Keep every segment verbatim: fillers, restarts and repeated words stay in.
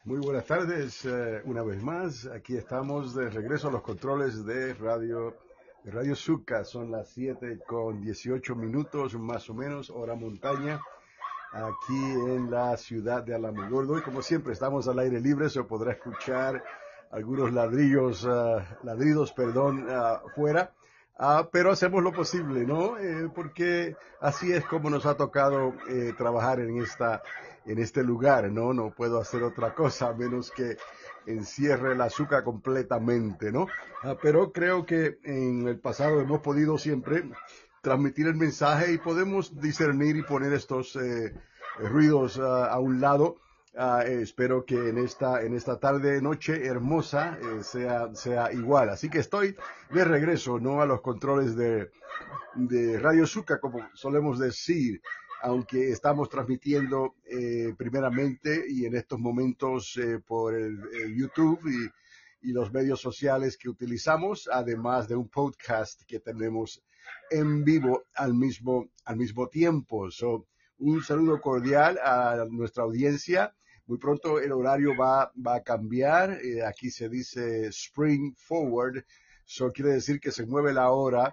Muy buenas tardes, eh, una vez más. Aquí estamos de regreso a los controles de Radio, de Radio Zucca. Son las siete con dieciocho minutos, más o menos, hora montaña, aquí en la ciudad de Alamogordo. Y como siempre, estamos al aire libre, se podrá escuchar algunos ladrillos, uh, ladridos, perdón, uh, fuera. Uh, pero hacemos lo posible, ¿no? Eh, porque así es como nos ha tocado eh, trabajar en esta en este lugar, ¿no? No puedo hacer otra cosa a menos que encierre el azúcar completamente, ¿no? Ah, pero creo que en el pasado hemos podido siempre transmitir el mensaje y podemos discernir y poner estos eh, ruidos uh, a un lado. Uh, eh, espero que en esta en esta tarde noche hermosa eh, sea sea igual. Así que estoy de regreso, ¿no? A los controles de de Radio Zucca, como solemos decir, aunque estamos transmitiendo eh, primeramente y en estos momentos eh, por el, el YouTube y, y los medios sociales que utilizamos, además de un podcast que tenemos en vivo al mismo, al mismo tiempo. So, un saludo cordial a nuestra audiencia. Muy pronto el horario va, va a cambiar. Eh, aquí se dice Spring Forward. Eso quiere decir que se mueve la hora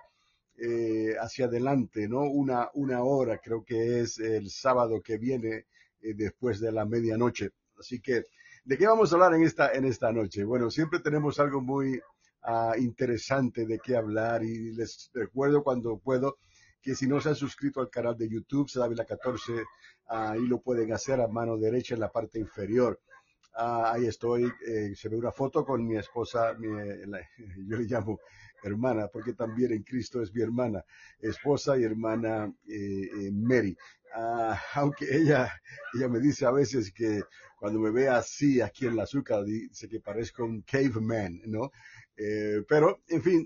eh, hacia adelante, ¿no? Una, una hora, creo que es el sábado que viene eh, después de la medianoche. Así que, ¿de qué vamos a hablar en esta, en esta noche? Bueno, siempre tenemos algo muy uh, interesante de qué hablar y les recuerdo cuando puedo que si no se han suscrito al canal de YouTube, Sedavila catorce, uh, ahí lo pueden hacer a mano derecha en la parte inferior. Uh, ahí estoy, eh, se ve una foto con mi esposa, mi, la, yo le llamo hermana, porque también en Cristo es mi hermana, esposa y hermana eh, eh, Mary. Uh, aunque ella, ella me dice a veces que cuando me ve así aquí en la azúcar, dice que parezco un caveman, ¿no? Eh, pero, en fin,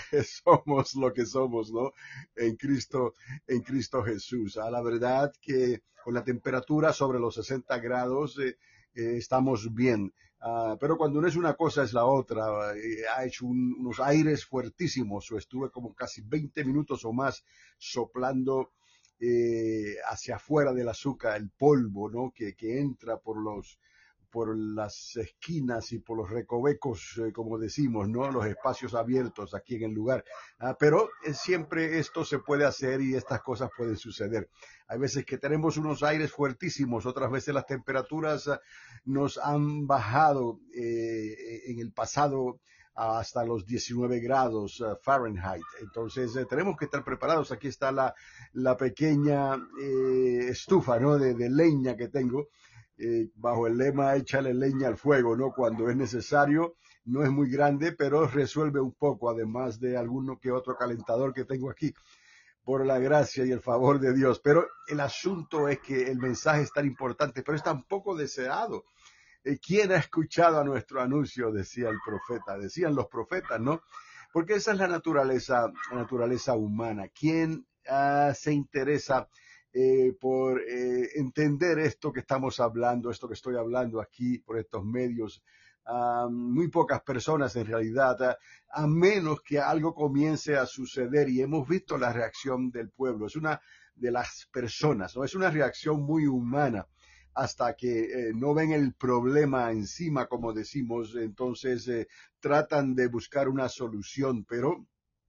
somos lo que somos, ¿no? En Cristo, en Cristo Jesús. A la verdad que con la temperatura sobre los sesenta grados, eh, eh, estamos bien. Uh, pero cuando no es una cosa es la otra. Eh, ha hecho un, unos aires fuertísimos, o estuve como casi veinte minutos o más soplando eh, hacia afuera del azúcar, el polvo, ¿no? Que, que entra por los por las esquinas y por los recovecos, eh, como decimos, ¿no? Los espacios abiertos aquí en el lugar. Ah, pero eh, siempre esto se puede hacer y estas cosas pueden suceder. Hay veces que tenemos unos aires fuertísimos, otras veces las temperaturas uh, nos han bajado eh, en el pasado hasta los diecinueve grados uh, Fahrenheit. Entonces eh, tenemos que estar preparados. Aquí está la, la pequeña eh, estufa, ¿no? de, de leña que tengo. Eh, bajo el lema échale leña al fuego, ¿no? Cuando es necesario, no es muy grande, pero resuelve un poco, además de alguno que otro calentador que tengo aquí, por la gracia y el favor de Dios. Pero el asunto es que el mensaje es tan importante, pero es tan poco deseado. Eh, ¿Quién ha escuchado a nuestro anuncio? Decía el profeta, decían los profetas, ¿no? Porque esa es la naturaleza, la naturaleza humana. ¿Quién uh, se interesa Eh, por eh, entender esto que estamos hablando, esto que estoy hablando aquí por estos medios? Uh, muy pocas personas en realidad, uh, a menos que algo comience a suceder, y hemos visto la reacción del pueblo, es una de las personas, ¿no? Es una reacción muy humana. Hasta que eh, no ven el problema encima, como decimos, entonces eh, tratan de buscar una solución, pero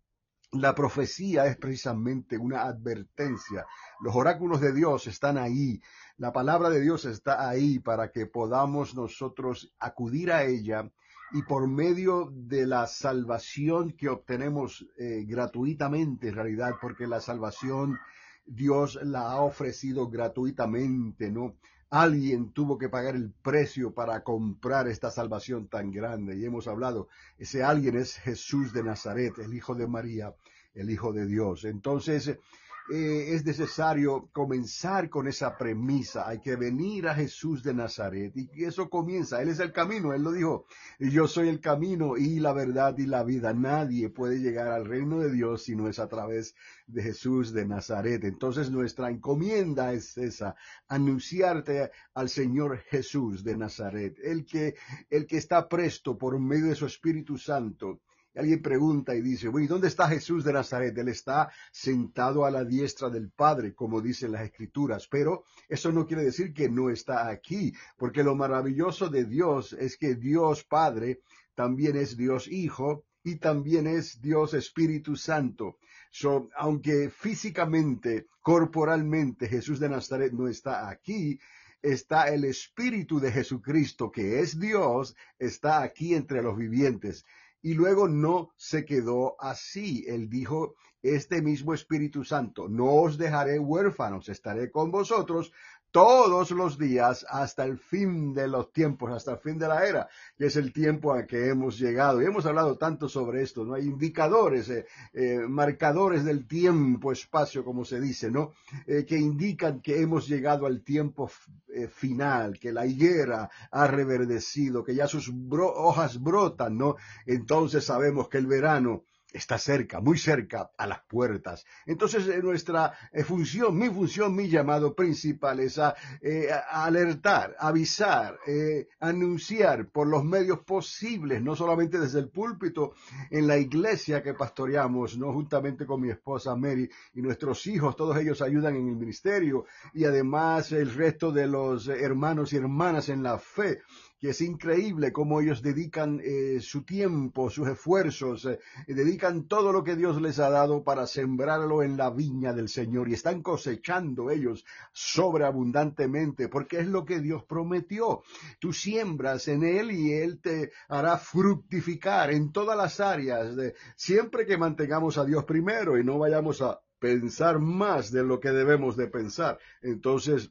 la profecía es precisamente una advertencia. Los oráculos de Dios están ahí. La palabra de Dios está ahí para que podamos nosotros acudir a ella y por medio de la salvación que obtenemos eh, gratuitamente, en realidad, porque la salvación Dios la ha ofrecido gratuitamente, ¿no? Alguien tuvo que pagar el precio para comprar esta salvación tan grande. Y hemos hablado, ese alguien es Jesús de Nazaret, el Hijo de María, el Hijo de Dios. Entonces, eh, es necesario comenzar con esa premisa. Hay que venir a Jesús de Nazaret. Y eso comienza. Él es el camino. Él lo dijo. Yo soy el camino y la verdad y la vida. Nadie puede llegar al reino de Dios si no es a través de Jesús de Nazaret. Entonces, nuestra encomienda es esa. Anunciarte al Señor Jesús de Nazaret. El que, el que está presto por medio de su Espíritu Santo Alguien pregunta y dice, bueno, ¿y dónde está Jesús de Nazaret? Él está sentado a la diestra del Padre, como dicen las Escrituras, pero eso no quiere decir que no está aquí, porque lo maravilloso de Dios es que Dios Padre también es Dios Hijo y también es Dios Espíritu Santo. So, aunque físicamente, corporalmente, Jesús de Nazaret no está aquí, está el Espíritu de Jesucristo, que es Dios, está aquí entre los vivientes. Y luego no se quedó así. Él dijo, este mismo Espíritu Santo, no os dejaré huérfanos, estaré con vosotros todos los días hasta el fin de los tiempos, hasta el fin de la era, que es el tiempo a que hemos llegado. Y hemos hablado tanto sobre esto, ¿no? Hay indicadores, eh, eh, marcadores del tiempo, espacio, como se dice, ¿no? Eh, que indican que hemos llegado al tiempo eh, final, que la higuera ha reverdecido, que ya sus bro hojas brotan, ¿no? Entonces sabemos que el verano está cerca, muy cerca, a las puertas. Entonces, eh, nuestra eh, función, mi función, mi llamado principal es a, eh, a alertar, avisar, eh, anunciar por los medios posibles, no solamente desde el púlpito, en la iglesia que pastoreamos, no juntamente con mi esposa Mary y nuestros hijos, todos ellos ayudan en el ministerio, y además el resto de los hermanos y hermanas en la fe, que es increíble cómo ellos dedican eh, su tiempo, sus esfuerzos, eh, dedican todo lo que Dios les ha dado para sembrarlo en la viña del Señor, y están cosechando ellos sobreabundantemente, porque es lo que Dios prometió. Tú siembras en Él y Él te hará fructificar en todas las áreas, de, siempre que mantengamos a Dios primero y no vayamos a pensar más de lo que debemos de pensar. Entonces,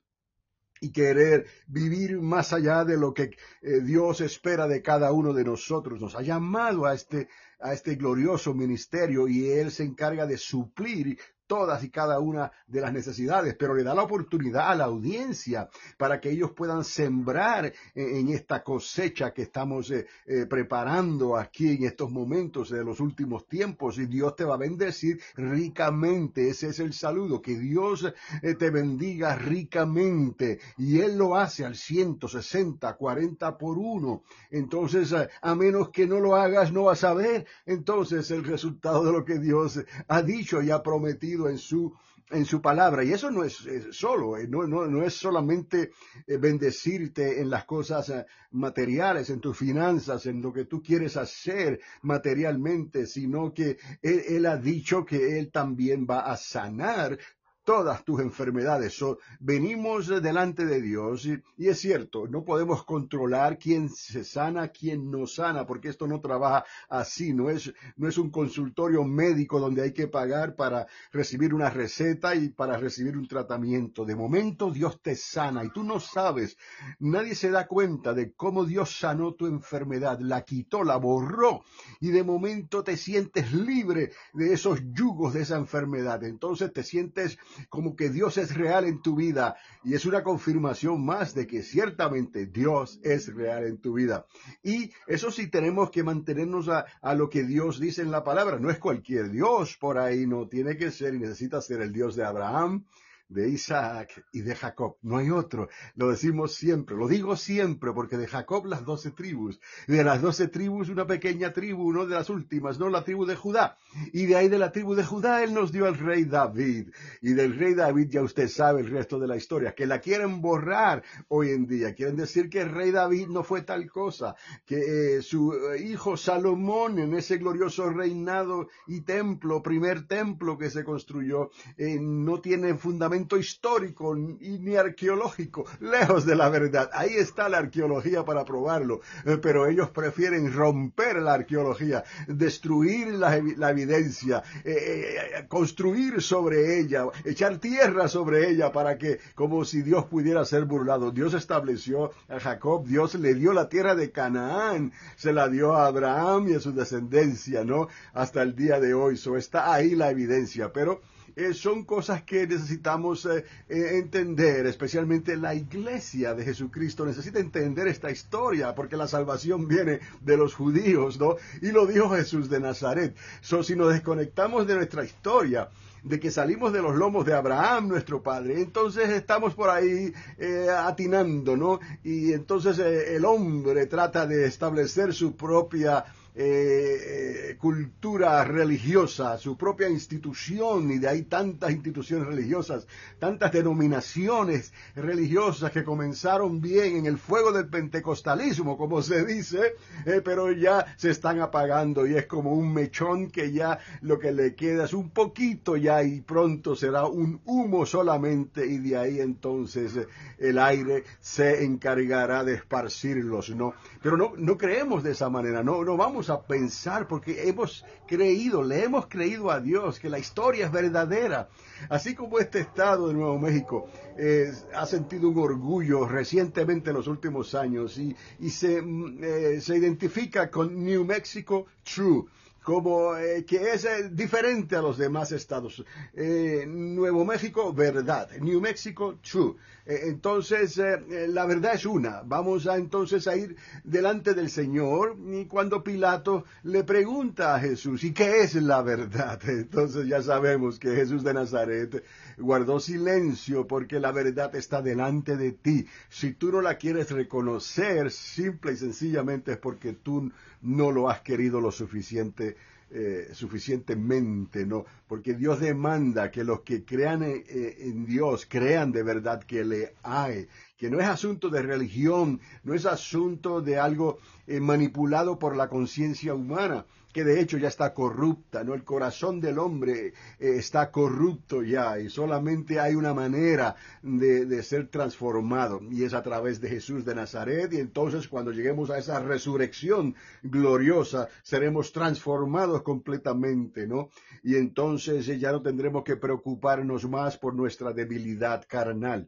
y querer vivir más allá de lo que eh, Dios espera de cada uno de nosotros. Nos ha llamado a este, a este glorioso ministerio, y Él se encarga de suplir todas y cada una de las necesidades, pero le da la oportunidad a la audiencia para que ellos puedan sembrar en, en esta cosecha que estamos eh, eh, preparando aquí en estos momentos de los últimos tiempos, y Dios te va a bendecir ricamente. Ese es el saludo, que Dios eh, te bendiga ricamente, y Él lo hace al ciento sesenta, cuarenta por uno. Entonces, eh, a menos que no lo hagas, no vas a ver entonces el resultado de lo que Dios ha dicho y ha prometido en su en su palabra. Y eso no es, es solo, eh, no, no, no es solamente eh, bendecirte en las cosas eh, materiales, en tus finanzas, en lo que tú quieres hacer materialmente, sino que él, él ha dicho que Él también va a sanar todas tus enfermedades. So, venimos delante de Dios y, y es cierto, no podemos controlar quién se sana, quién no sana, porque esto no trabaja así. No es, no es un consultorio médico donde hay que pagar para recibir una receta y para recibir un tratamiento. De momento Dios te sana y tú no sabes, nadie se da cuenta de cómo Dios sanó tu enfermedad, la quitó, la borró, y de momento te sientes libre de esos yugos de esa enfermedad. Entonces te sientes como que Dios es real en tu vida, y es una confirmación más de que ciertamente Dios es real en tu vida. Y eso sí, tenemos que mantenernos a, a lo que Dios dice en la palabra. No es cualquier Dios por ahí, no tiene que ser y necesita ser el Dios de Abraham, de Isaac y de Jacob. No hay otro. Lo decimos siempre, lo digo siempre, porque de Jacob las doce tribus, de las doce tribus una pequeña tribu, no de las últimas, no la tribu de Judá. Y de ahí de la tribu de Judá Él nos dio al rey David. Y del rey David ya usted sabe el resto de la historia, que la quieren borrar hoy en día. Quieren decir que el rey David no fue tal cosa, que eh, su hijo Salomón, en ese glorioso reinado y templo, primer templo que se construyó, eh, no tiene fundamento histórico y ni arqueológico, lejos de la verdad. Ahí está la arqueología para probarlo, eh, pero ellos prefieren romper la arqueología, destruir la, la evidencia, eh, eh, construir sobre ella, echar tierra sobre ella, para que, como si Dios pudiera ser burlado. Dios estableció a Jacob, Dios le dio la tierra de Canaán, se la dio a Abraham y a su descendencia, ¿no? Hasta el día de hoy. So, está ahí la evidencia, pero Eh, son cosas que necesitamos eh, eh, entender, especialmente la iglesia de Jesucristo necesita entender esta historia, porque la salvación viene de los judíos, ¿no? Y lo dijo Jesús de Nazaret. So, si nos desconectamos de nuestra historia, de que salimos de los lomos de Abraham, nuestro padre, entonces estamos por ahí eh, atinando, ¿no? Y entonces eh, el hombre trata de establecer su propia eh, cultura religiosa, su propia institución, y de ahí tantas instituciones religiosas, tantas denominaciones religiosas que comenzaron bien en el fuego del pentecostalismo, como se dice, eh, pero ya se están apagando y es como un mechón que ya lo que le queda es un poquito ya y pronto será un humo solamente y de ahí entonces eh, el aire se encargará de esparcirlos, ¿no? Pero no, no creemos de esa manera, no, no vamos a pensar porque hemos creído, le hemos creído a Dios que la historia es verdadera. Así como este estado de Nuevo México eh, ha sentido un orgullo recientemente en los últimos años y, y se, eh, se identifica con New Mexico True, como eh, que es eh, diferente a los demás estados. Eh, Nuevo México, verdad. New Mexico, true. Eh, entonces, eh, la verdad es una. Vamos a entonces a ir delante del Señor y cuando Pilato le pregunta a Jesús, ¿y qué es la verdad? Entonces ya sabemos que Jesús de Nazaret guardó silencio porque la verdad está delante de ti. Si tú no la quieres reconocer, simple y sencillamente es porque tú no lo has querido lo suficiente, eh, suficientemente, ¿no? Porque Dios demanda que los que crean en, en Dios crean de verdad que le hay, que no es asunto de religión, no es asunto de algo eh, manipulado por la conciencia humana, que de hecho ya está corrupta, ¿no? El corazón del hombre eh, está corrupto ya y solamente hay una manera de, de ser transformado y es a través de Jesús de Nazaret y entonces cuando lleguemos a esa resurrección gloriosa seremos transformados completamente, ¿no? Y entonces eh, ya no tendremos que preocuparnos más por nuestra debilidad carnal,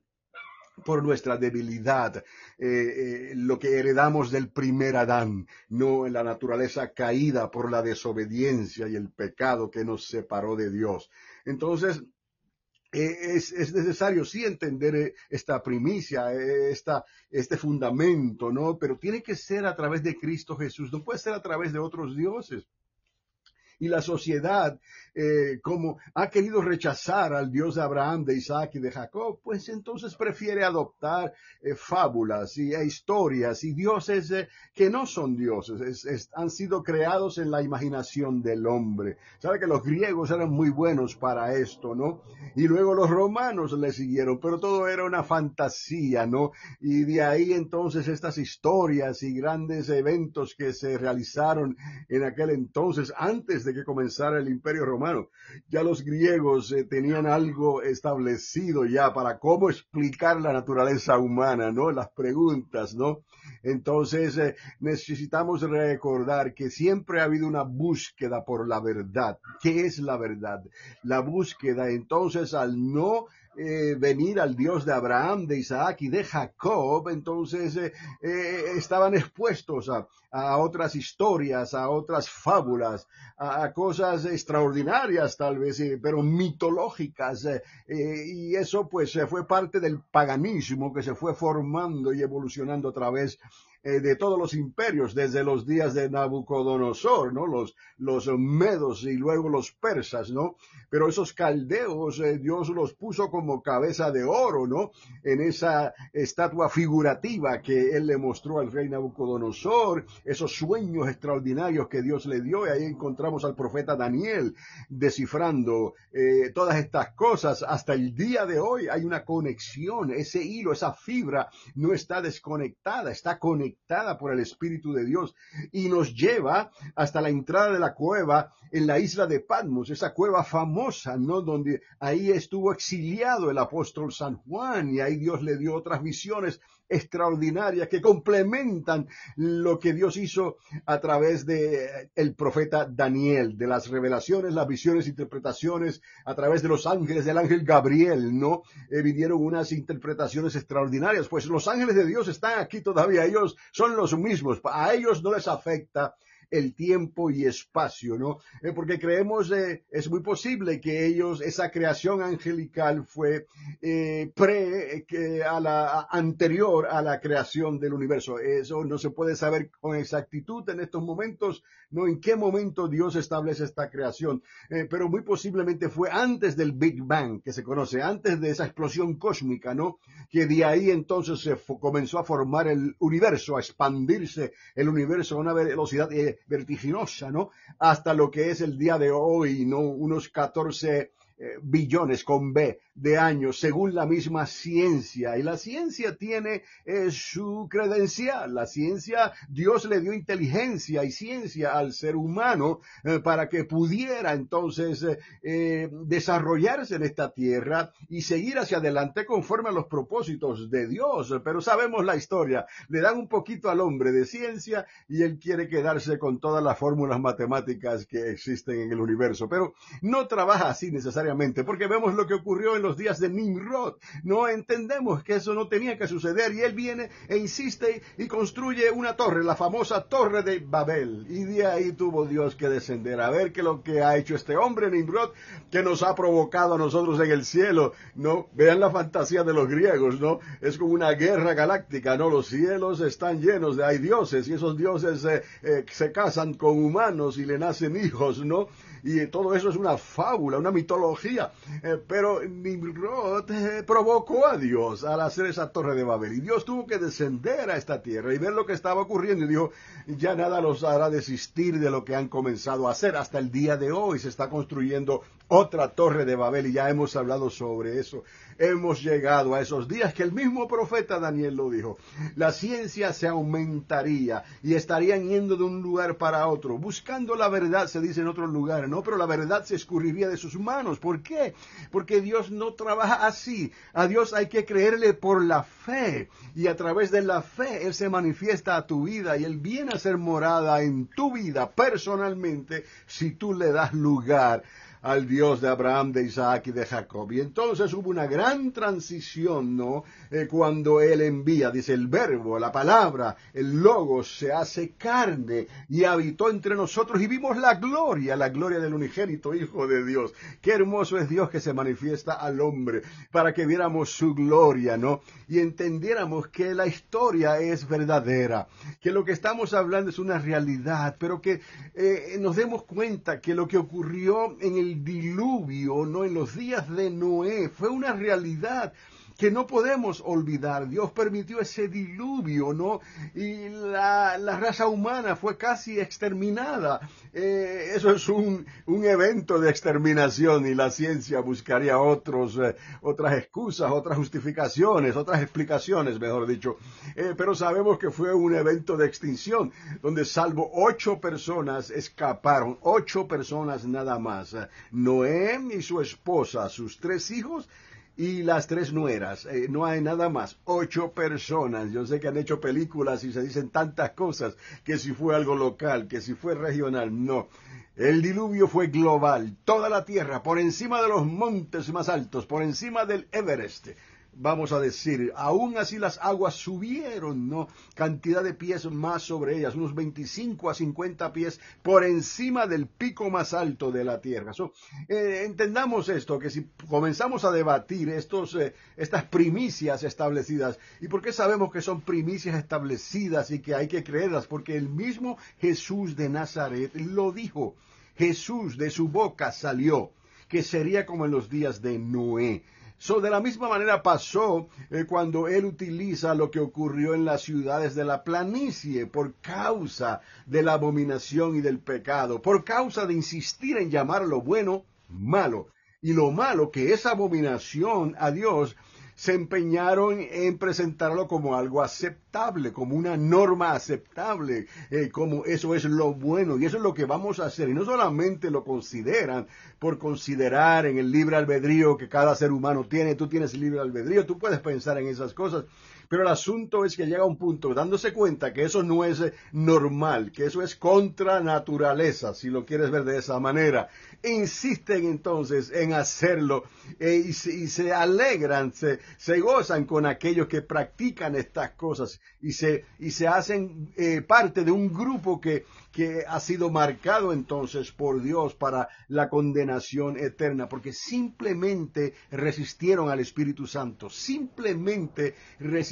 por nuestra debilidad, eh, eh, lo que heredamos del primer Adán, no en la naturaleza caída por la desobediencia y el pecado que nos separó de Dios. Entonces, eh, es, es necesario sí entender eh, esta primicia, eh, esta, este fundamento, ¿no? Pero tiene que ser a través de Cristo Jesús, no puede ser a través de otros dioses. Y la sociedad, eh, como ha querido rechazar al Dios de Abraham, de Isaac y de Jacob, pues entonces prefiere adoptar eh, fábulas y e historias y dioses eh, que no son dioses, es, es, han sido creados en la imaginación del hombre. Sabe que los griegos eran muy buenos para esto, ¿no? Y luego los romanos le siguieron, pero todo era una fantasía, ¿no? Y de ahí entonces estas historias y grandes eventos que se realizaron en aquel entonces, antes de que comenzara el Imperio Romano. Ya los griegos eh, tenían algo establecido ya para cómo explicar la naturaleza humana, ¿no? Las preguntas, ¿no? Entonces eh, necesitamos recordar que siempre ha habido una búsqueda por la verdad. ¿Qué es la verdad? La búsqueda, entonces, al no Eh, venir al Dios de Abraham, de Isaac y de Jacob, entonces eh, eh, estaban expuestos a, a otras historias, a otras fábulas, a, a cosas extraordinarias tal vez, eh, pero mitológicas, eh, eh, y eso pues eh, fue parte del paganismo que se fue formando y evolucionando a través eh, de todos los imperios, desde los días de Nabucodonosor, ¿no? Los, los medos y luego los persas, ¿no? Pero esos caldeos, eh, Dios los puso como cabeza de oro, ¿no? En esa estatua figurativa que él le mostró al rey Nabucodonosor, esos sueños extraordinarios que Dios le dio, y ahí encontramos al profeta Daniel descifrando eh, todas estas cosas. Hasta el día de hoy hay una conexión, ese hilo, esa fibra no está desconectada, está conectada por el Espíritu de Dios y nos lleva hasta la entrada de la cueva en la isla de Patmos, esa cueva famosa, ¿no? Donde ahí estuvo exiliado el apóstol San Juan y ahí Dios le dio otras visiones extraordinarias que complementan lo que Dios hizo a través de el profeta Daniel, de las revelaciones, las visiones, interpretaciones, a través de los ángeles, del ángel Gabriel, ¿no? Eh, vinieron unas interpretaciones extraordinarias, pues los ángeles de Dios están aquí todavía, ellos son los mismos, a ellos no les afecta el tiempo y espacio, ¿no? Eh, porque creemos, eh, es muy posible que ellos, esa creación angelical fue eh, pre, eh, que a la a, anterior a la creación del universo. Eso no se puede saber con exactitud en estos momentos, no en qué momento Dios establece esta creación, eh, pero muy posiblemente fue antes del Big Bang, que se conoce, antes de esa explosión cósmica, ¿no? Que de ahí entonces se comenzó a formar el universo, a expandirse el universo a una velocidad eh, vertiginosa, ¿no? Hasta lo que es el día de hoy, ¿no? Unos catorce eh, billones con B de años, según la misma ciencia. Y la ciencia tiene eh, su credencial. La ciencia, Dios le dio inteligencia y ciencia al ser humano eh, para que pudiera entonces eh, eh, desarrollarse en esta tierra y seguir hacia adelante conforme a los propósitos de Dios. Pero sabemos la historia. Le dan un poquito al hombre de ciencia y él quiere quedarse con todas las fórmulas matemáticas que existen en el universo. Pero no trabaja así necesariamente, porque vemos lo que ocurrió en los días de Nimrod. No entendemos que eso no tenía que suceder y él viene e insiste y construye una torre, la famosa torre de Babel. Y de ahí tuvo Dios que descender a ver qué es lo que ha hecho este hombre Nimrod, que nos ha provocado a nosotros en el cielo, ¿no? Vean la fantasía de los griegos, ¿no? Es como una guerra galáctica, ¿no? Los cielos están llenos de hay dioses y esos dioses eh, eh, se casan con humanos y le nacen hijos, ¿no? Y todo eso es una fábula, una mitología. Eh, pero Nimrod eh, provocó a Dios al hacer esa torre de Babel. Y Dios tuvo que descender a esta tierra y ver lo que estaba ocurriendo. Y dijo, ya nada los hará desistir de lo que han comenzado a hacer. Hasta el día de hoy se está construyendo otra torre de Babel. Y ya hemos hablado sobre eso. Hemos llegado a esos días que el mismo profeta Daniel lo dijo. La ciencia se aumentaría y estarían yendo de un lugar para otro, buscando la verdad, se dice en otros lugares, ¿no? Pero la verdad se escurriría de sus manos. ¿Por qué? Porque Dios no trabaja así. A Dios hay que creerle por la fe y a través de la fe Él se manifiesta a tu vida y Él viene a ser morada en tu vida personalmente si tú le das lugar al Dios de Abraham, de Isaac y de Jacob. Y entonces hubo una gran transición, ¿no? Eh, cuando Él envía, dice el verbo, la palabra, el logos se hace carne y habitó entre nosotros y vimos la gloria, la gloria del unigénito Hijo de Dios. Qué hermoso es Dios que se manifiesta al hombre para que viéramos su gloria, ¿no? Y entendiéramos que la historia es verdadera, que lo que estamos hablando es una realidad, pero que eh, nos demos cuenta que lo que ocurrió en el diluvio, no en los días de Noé, fue una realidad que no podemos olvidar. Dios permitió ese diluvio, ¿no? Y la, la raza humana fue casi exterminada. Eh, eso es un, un evento de exterminación y la ciencia buscaría otros, eh, otras excusas, otras justificaciones, otras explicaciones, mejor dicho. Eh, pero sabemos que fue un evento de extinción, donde salvo ocho personas escaparon, ocho personas nada más. Noé y su esposa, sus tres hijos, y las tres nueras, eh, no hay nada más, ocho personas. Yo sé que han hecho películas y se dicen tantas cosas, que si fue algo local, que si fue regional, no. El diluvio fue global, toda la tierra, por encima de los montes más altos, por encima del Everest. Vamos a decir, aún así las aguas subieron, ¿no? Cantidad de pies más sobre ellas, unos veinticinco a cincuenta pies por encima del pico más alto de la tierra. So, eh, entendamos esto, que si comenzamos a debatir estos, eh, estas primicias establecidas, ¿y por qué sabemos que son primicias establecidas y que hay que creerlas? Porque el mismo Jesús de Nazaret lo dijo. Jesús de su boca salió, que sería como en los días de Noé. So, de la misma manera pasó eh, cuando él utiliza lo que ocurrió en las ciudades de la planicie por causa de la abominación y del pecado, por causa de insistir en llamar lo bueno malo y lo malo que es abominación a Dios. Se empeñaron en presentarlo como algo aceptable, como una norma aceptable, eh, como eso es lo bueno y eso es lo que vamos a hacer. Y no solamente lo consideran por considerar en el libre albedrío que cada ser humano tiene, tú tienes libre albedrío, tú puedes pensar en esas cosas, pero el asunto es que llega a un punto dándose cuenta que eso no es normal, que eso es contra naturaleza, si lo quieres ver de esa manera. Insisten entonces en hacerlo eh, y, se, y se alegran, se, se gozan con aquellos que practican estas cosas y se, y se hacen eh, parte de un grupo que, que ha sido marcado entonces por Dios para la condenación eterna, porque simplemente resistieron al Espíritu Santo, simplemente resistieron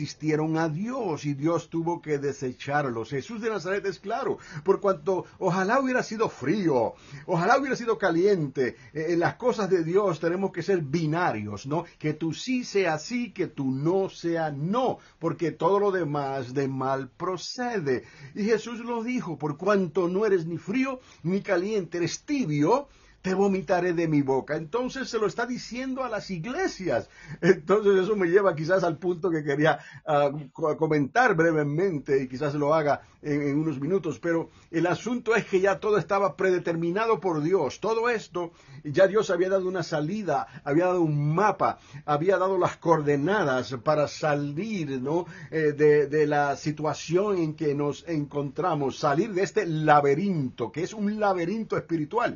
resistieron a Dios y Dios tuvo que desecharlos. Jesús de Nazaret es claro, por cuanto ojalá hubiera sido frío, ojalá hubiera sido caliente. Eh, en las cosas de Dios tenemos que ser binarios, ¿no? Que tú sí sea sí, que tú no sea no, porque todo lo demás de mal procede. Y Jesús lo dijo, por cuanto no eres ni frío ni caliente, eres tibio, te vomitaré de mi boca. Entonces se lo está diciendo a las iglesias. Entonces eso me lleva quizás al punto que quería uh, comentar brevemente, y quizás lo haga en, en unos minutos, pero el asunto es que ya todo estaba predeterminado por Dios. Todo esto, ya Dios había dado una salida, había dado un mapa, había dado las coordenadas para salir, ¿no? eh, de, de la situación en que nos encontramos, salir de este laberinto, que es un laberinto espiritual.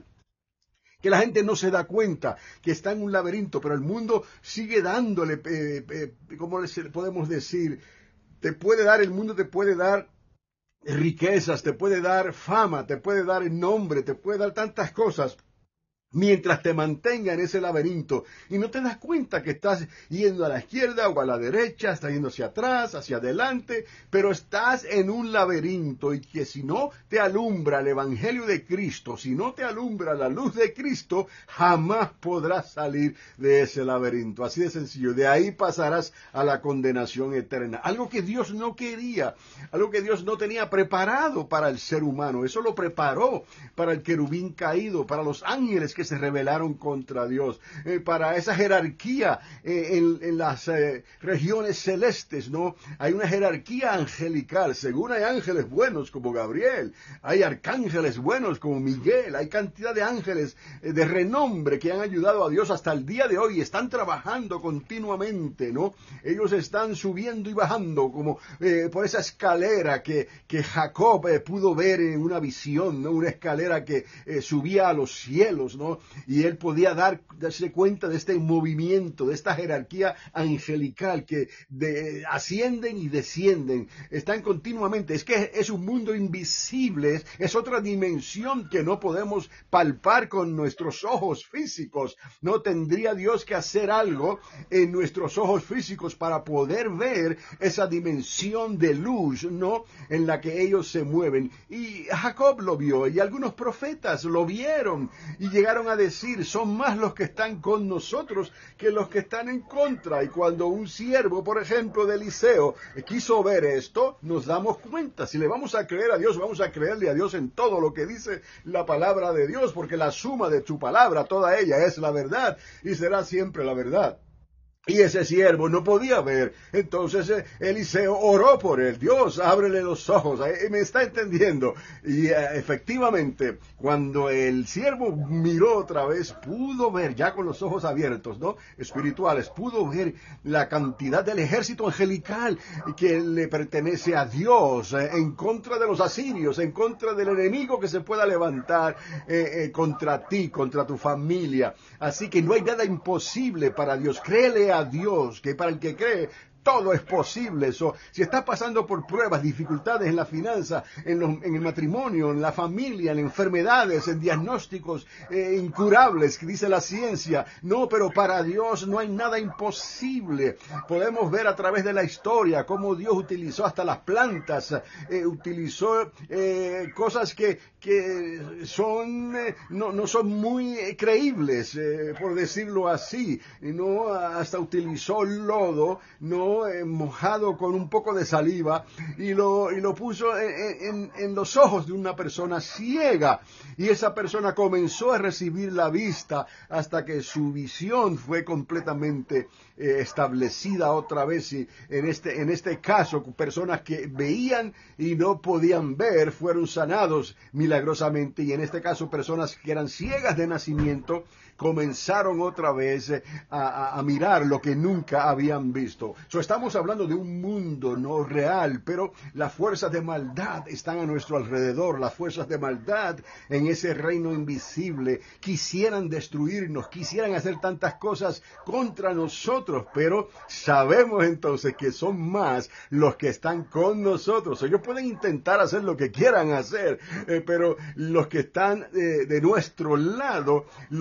Que la gente no se da cuenta que está en un laberinto, pero el mundo sigue dándole, eh, eh, ¿cómo podemos decir? Te puede dar, el mundo te puede dar riquezas, te puede dar fama, te puede dar nombre, te puede dar tantas cosas, mientras te mantenga en ese laberinto y no te das cuenta que estás yendo a la izquierda o a la derecha, estás yendo hacia atrás, hacia adelante, pero estás en un laberinto, y que si no te alumbra el Evangelio de Cristo, si no te alumbra la luz de Cristo, jamás podrás salir de ese laberinto. Así de sencillo. De ahí pasarás a la condenación eterna. Algo que Dios no quería, algo que Dios no tenía preparado para el ser humano. Eso lo preparó para el querubín caído, para los ángeles que se rebelaron contra Dios, eh, para esa jerarquía eh, en, en las eh, regiones celestes, ¿no? Hay una jerarquía angelical. Según hay ángeles buenos como Gabriel, hay arcángeles buenos como Miguel, hay cantidad de ángeles eh, de renombre que han ayudado a Dios hasta el día de hoy, están trabajando continuamente, ¿no? Ellos están subiendo y bajando como eh, por esa escalera que, que Jacob eh, pudo ver en una visión, ¿no? Una escalera que eh, subía a los cielos, ¿no? Y él podía dar, darse cuenta de este movimiento, de esta jerarquía angelical que de, ascienden y descienden, están continuamente. Es que es un mundo invisible, es, es otra dimensión que no podemos palpar con nuestros ojos físicos. No tendría Dios que hacer algo en nuestros ojos físicos para poder ver esa dimensión de luz, ¿no? En la que ellos se mueven. Y Jacob lo vio, y algunos profetas lo vieron, y llegaron a decir, son más los que están con nosotros que los que están en contra. Y cuando un siervo, por ejemplo, de Eliseo, quiso ver esto, nos damos cuenta. Si le vamos a creer a Dios, vamos a creerle a Dios en todo lo que dice la palabra de Dios, porque la suma de su palabra, toda ella es la verdad, y será siempre la verdad. Y ese siervo no podía ver. Entonces eh, Eliseo oró por él. Dios, ábrele los ojos. Eh, me está entendiendo. Y eh, efectivamente, cuando el siervo miró otra vez, pudo ver, ya con los ojos abiertos, ¿no? Espirituales, pudo ver la cantidad del ejército angelical que le pertenece a Dios, eh, en contra de los asirios, en contra del enemigo que se pueda levantar eh, eh, contra ti, contra tu familia. Así que no hay nada imposible para Dios. Créele a Dios, que para el que cree todo es posible. Eso, si está pasando por pruebas, dificultades en la finanza, en, los, en el matrimonio, en la familia, en enfermedades, en diagnósticos eh, incurables, que dice la ciencia, no, pero para Dios no hay nada imposible. Podemos ver a través de la historia cómo Dios utilizó hasta las plantas, eh, utilizó eh, cosas que, que son, eh, no, no son muy eh, creíbles, eh, por decirlo así, no, hasta utilizó lodo, no, Eh, mojado con un poco de saliva, y lo, y lo puso en, en, en los ojos de una persona ciega, y esa persona comenzó a recibir la vista hasta que su visión fue completamente eh, establecida otra vez. Y en este, en este caso, personas que veían y no podían ver fueron sanados milagrosamente, y en este caso personas que eran ciegas de nacimiento comenzaron otra vez a, a, a mirar lo que nunca habían visto. So, estamos hablando de un mundo no real, pero las fuerzas de maldad están a nuestro alrededor. Las fuerzas de maldad en ese reino invisible quisieran destruirnos, quisieran hacer tantas cosas contra nosotros, pero sabemos entonces que son más los que están con nosotros. Ellos pueden intentar hacer lo que quieran hacer, eh, pero los que están eh, de nuestro lado los van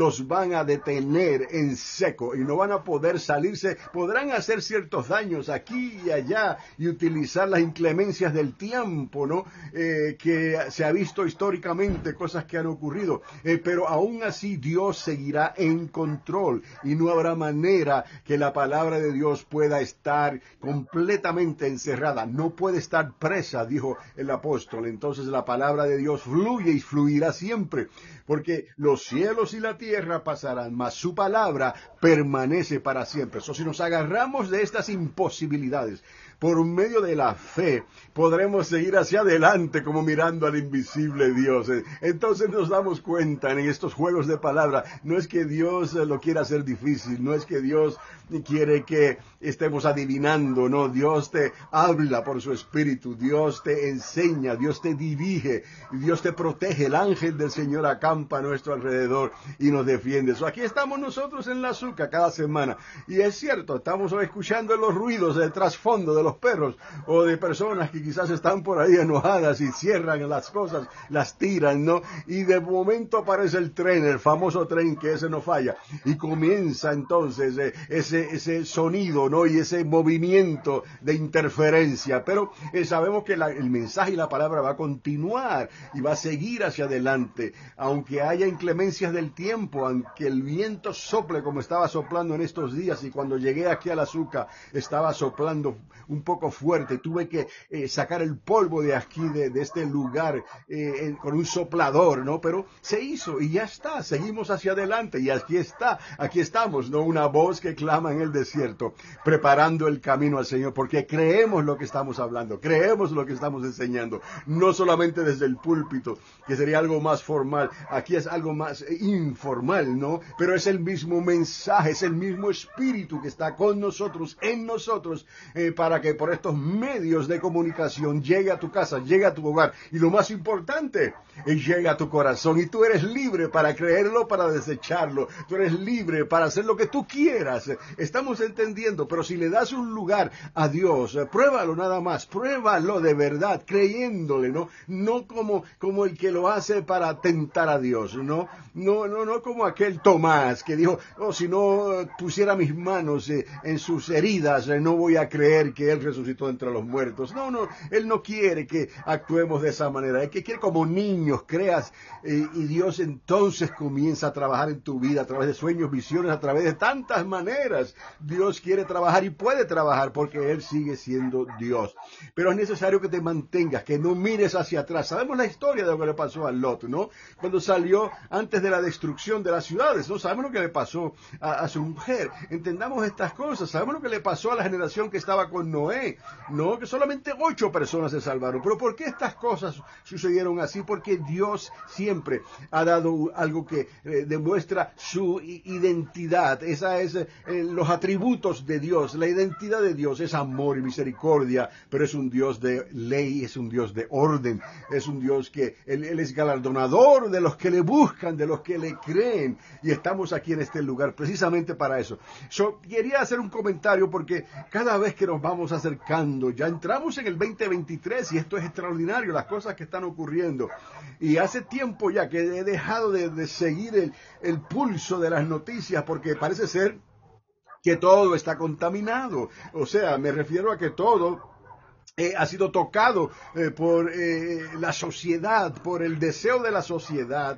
van a detener en seco y no van a poder salirse. Podrán hacer ciertos daños aquí y allá y utilizar las inclemencias del tiempo, ¿no? Eh, que se ha visto históricamente, cosas que han ocurrido. Eh, pero aún así Dios seguirá en control y no habrá manera que la palabra de Dios pueda estar completamente encerrada. No puede estar presa, dijo el apóstol. Entonces la palabra de Dios fluye y fluirá siempre, porque los cielos y la tierra pasarán, mas su palabra permanece para siempre. So, si nos agarramos de estas imposibilidades, por medio de la fe, podremos seguir hacia adelante como mirando al invisible Dios. Entonces nos damos cuenta en estos juegos de palabra, no es que Dios lo quiera hacer difícil, no es que Dios quiere que estemos adivinando, no, Dios te habla por su espíritu, Dios te enseña, Dios te dirige, Dios te protege, el ángel del Señor acampa a nuestro alrededor y nos defiende. So, aquí estamos nosotros en la Azúcar cada semana, y es cierto, estamos escuchando los ruidos del trasfondo de los perros, o de personas que quizás están por ahí enojadas y cierran las cosas, las tiran, ¿no? Y de momento aparece el tren, el famoso tren que ese no falla, y comienza entonces eh, ese, ese sonido, ¿no? Y ese movimiento de interferencia, pero eh, sabemos que la, el mensaje y la palabra va a continuar y va a seguir hacia adelante, aunque haya inclemencias del tiempo, aunque el viento sople como estaba soplando en estos días, y cuando llegué aquí al Azúcar estaba soplando un poco fuerte, tuve que eh, sacar el polvo de aquí, de, de este lugar, eh, con un soplador, ¿no? Pero se hizo y ya está, seguimos hacia adelante y aquí está, aquí estamos, ¿no? Una voz que clama en el desierto, preparando el camino al Señor, porque creemos lo que estamos hablando, creemos lo que estamos enseñando, no solamente desde el púlpito, que sería algo más formal, aquí es algo más eh, informal, ¿no? Pero es el mismo mensaje, es el mismo espíritu que está con nosotros, en nosotros, eh, para que por estos medios de comunicación llegue a tu casa, llegue a tu hogar, y lo más importante, es llegue a tu corazón, y tú eres libre para creerlo, para desecharlo, tú eres libre para hacer lo que tú quieras. Estamos entendiendo, pero si le das un lugar a Dios, eh, pruébalo nada más, pruébalo de verdad, creyéndole, ¿no? No como, como el que lo hace para tentar a Dios, ¿no? No, no, no como aquel Tomás que dijo, oh, si no eh, pusiera mis manos eh, en sus heridas, eh, no voy a creer que Él resucitó entre los muertos. No, no, Él no quiere que actuemos de esa manera. Él que quiere como niños creas eh, y Dios entonces comienza a trabajar en tu vida a través de sueños, visiones, a través de tantas maneras. Dios quiere trabajar y puede trabajar porque Él sigue siendo Dios. Pero es necesario que te mantengas, que no mires hacia atrás. Sabemos la historia de lo que le pasó a Lot, ¿no? Cuando salió antes de la destrucción de las ciudades, ¿no? Sabemos lo que le pasó a, a su mujer. Entendamos estas cosas. Sabemos lo que le pasó a la generación que estaba con Noé, ¿no? Que solamente ocho personas se salvaron. Pero ¿por qué estas cosas sucedieron así? Porque Dios siempre ha dado algo que eh, demuestra su identidad. Esa es eh, los atributos de Dios. La identidad de Dios es amor y misericordia, pero es un Dios de ley, es un Dios de orden, es un Dios que Él, él es galardonador de los que le buscan, de los que le creen, y estamos aquí en este lugar precisamente para eso. Yo quería hacer un comentario porque cada vez que nos vamos acercando, ya entramos en el veinte veintitrés y esto es extraordinario, las cosas que están ocurriendo. Y hace tiempo ya que he dejado de, de seguir el, el pulso de las noticias porque parece ser que todo está contaminado. O sea, me refiero a que todo Eh, ha sido tocado eh, por eh, la sociedad, por el deseo de la sociedad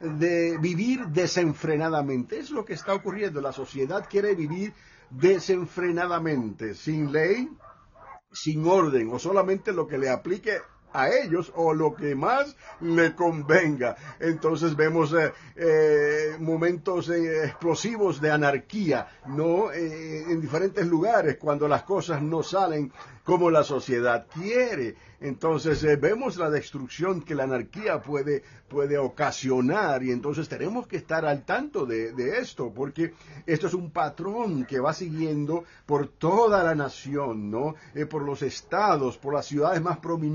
de vivir desenfrenadamente. Es lo que está ocurriendo. La sociedad quiere vivir desenfrenadamente, sin ley, sin orden, o solamente lo que le aplique a ellos o lo que más le convenga. Entonces vemos eh, eh, momentos eh, explosivos de anarquía, ¿no? Eh, en diferentes lugares cuando las cosas no salen como la sociedad quiere. Entonces eh, vemos la destrucción que la anarquía puede, puede ocasionar, y entonces tenemos que estar al tanto de, de esto, porque esto es un patrón que va siguiendo por toda la nación, ¿no? Eh, por los estados, por las ciudades más prominentes y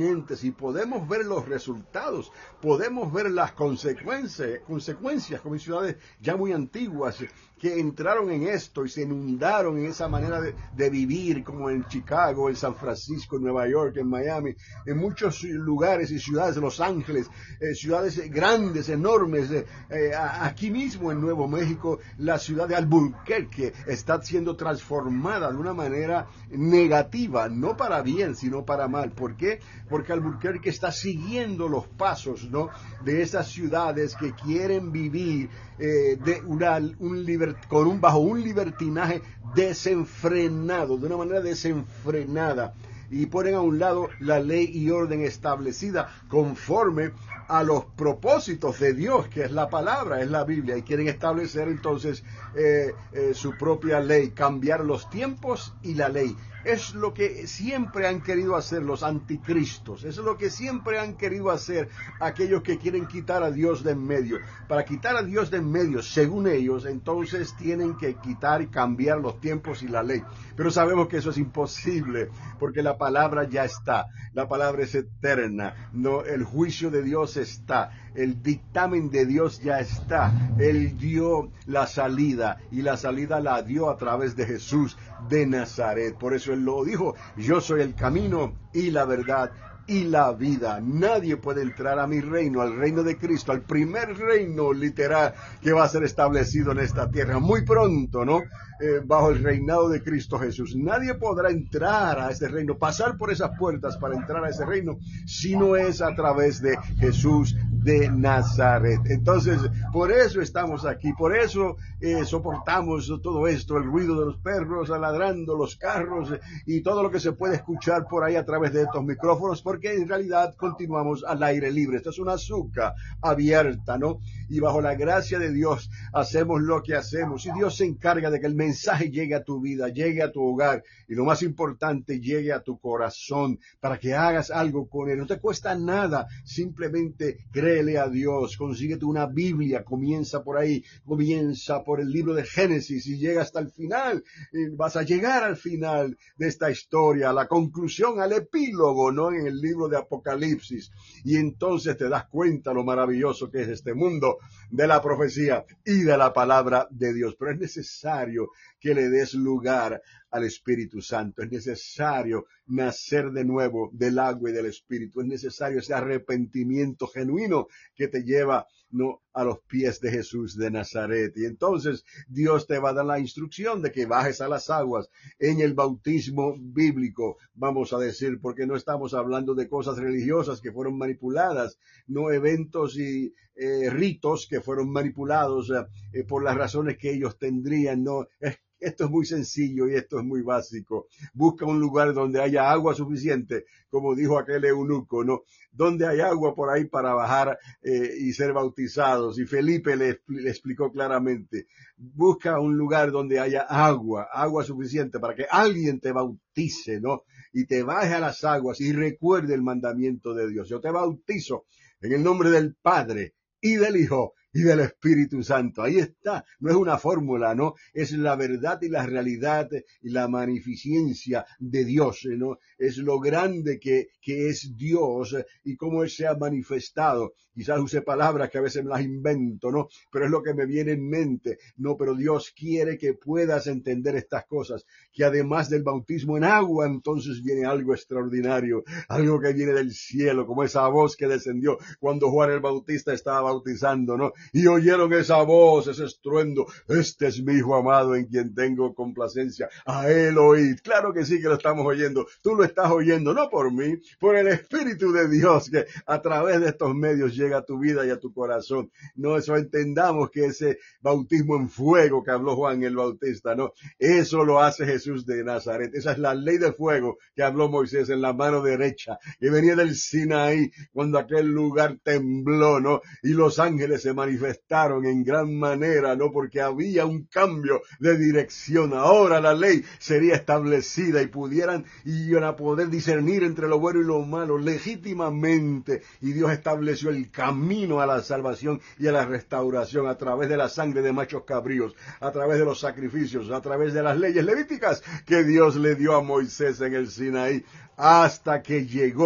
y podemos ver los resultados, podemos ver las consecuencias, consecuencias como en ciudades ya muy antiguas que entraron en esto y se inundaron en esa manera de, de vivir, como en Chicago, en San Francisco, en Nueva York, en Miami, en muchos lugares y ciudades, Los Ángeles, eh, ciudades grandes, enormes, eh, eh, aquí mismo en Nuevo México, la ciudad de Albuquerque está siendo transformada de una manera negativa, no para bien, sino para mal. ¿Por qué? Porque Albuquerque está siguiendo los pasos, ¿no?, de esas ciudades que quieren vivir eh, de una, un liber, con un, bajo un libertinaje desenfrenado, de una manera desenfrenada, y ponen a un lado la ley y orden establecida conforme a los propósitos de Dios, que es la palabra, es la Biblia, y quieren establecer entonces eh, eh, su propia ley, cambiar los tiempos y la ley. Es lo que siempre han querido hacer los anticristos, es lo que siempre han querido hacer aquellos que quieren quitar a Dios de en medio. Para quitar a Dios de en medio, según ellos, entonces tienen que quitar y cambiar los tiempos y la ley. Pero sabemos que eso es imposible, porque la palabra ya está, la palabra es eterna, no, el juicio de Dios está, el dictamen de Dios ya está. Él dio la salida y la salida la dio a través de Jesús de Nazaret. Por eso Él lo dijo: yo soy el camino y la verdad y la vida. Nadie puede entrar a mi reino, al reino de Cristo, al primer reino literal que va a ser establecido en esta tierra muy pronto, ¿no? Eh, bajo el reinado de Cristo Jesús. Nadie podrá entrar a ese reino, pasar por esas puertas para entrar a ese reino, si no es a través de Jesús de Nazaret. Entonces, por eso estamos aquí, por eso eh, soportamos todo esto, el ruido de los perros ladrando, los carros eh, y todo lo que se puede escuchar por ahí a través de estos micrófonos, porque en realidad continuamos al aire libre. Esto es una azúcar abierta, ¿no? Y bajo la gracia de Dios hacemos lo que hacemos, y Dios se encarga de que el mensaje llegue a tu vida, llegue a tu hogar, y lo más importante, llegue a tu corazón, para que hagas algo con él. No te cuesta nada, simplemente créele a Dios, consíguete una Biblia, comienza por ahí, comienza por el libro de Génesis y llega hasta el final. Y vas a llegar al final de esta historia, a la conclusión, al epílogo, ¿no?, en el libro de Apocalipsis, y entonces te das cuenta lo maravilloso que es este mundo de la profecía y de la palabra de Dios. Pero es necesario que le des lugar al Espíritu Santo, es necesario nacer de nuevo del agua y del Espíritu, es necesario ese arrepentimiento genuino que te lleva, no, a los pies de Jesús de Nazaret. Y entonces Dios te va a dar la instrucción de que bajes a las aguas en el bautismo bíblico, vamos a decir, porque no estamos hablando de cosas religiosas que fueron manipuladas, no eventos y eh, ritos que fueron manipulados eh, por las razones que ellos tendrían, no, es Esto es muy sencillo y esto es muy básico. Busca un lugar donde haya agua suficiente, como dijo aquel eunuco, ¿no? Donde hay agua por ahí para bajar eh, y ser bautizados. Y Felipe le, le explicó claramente, busca un lugar donde haya agua, agua suficiente para que alguien te bautice, ¿no? Y te baje a las aguas y recuerde el mandamiento de Dios. Yo te bautizo en el nombre del Padre y del Hijo y del Espíritu Santo. Ahí está, no es una fórmula, ¿no? Es la verdad y la realidad y la magnificencia de Dios, ¿no? Es lo grande que, que es Dios y cómo Él se ha manifestado. Quizás use palabras que a veces me las invento, ¿no? Pero es lo que me viene en mente. No, pero Dios quiere que puedas entender estas cosas, que además del bautismo en agua, entonces viene algo extraordinario, algo que viene del cielo, como esa voz que descendió cuando Juan el Bautista estaba bautizando, ¿no? Y oyeron esa voz, ese estruendo: este es mi Hijo amado en quien tengo complacencia, a él oíd. Claro que sí que lo estamos oyendo, tú lo estás oyendo, no por mí, por el Espíritu de Dios que a través de estos medios llega a tu vida y a tu corazón. No, eso entendamos que ese bautismo en fuego que habló Juan el Bautista, no, eso lo hace Jesús de Nazaret. Esa es la ley de fuego que habló Moisés en la mano derecha, que venía del Sinaí, cuando aquel lugar tembló, ¿no? Y los ángeles se manifestaron en gran manera, ¿no? Porque había un cambio de dirección. Ahora la ley sería establecida y pudieran, y iban a poder discernir entre lo bueno y lo malo legítimamente. Y Dios estableció el camino a la salvación y a la restauración a través de la sangre de machos cabríos, a través de los sacrificios, a través de las leyes levíticas que Dios le dio a Moisés en el Sinaí, hasta que llegó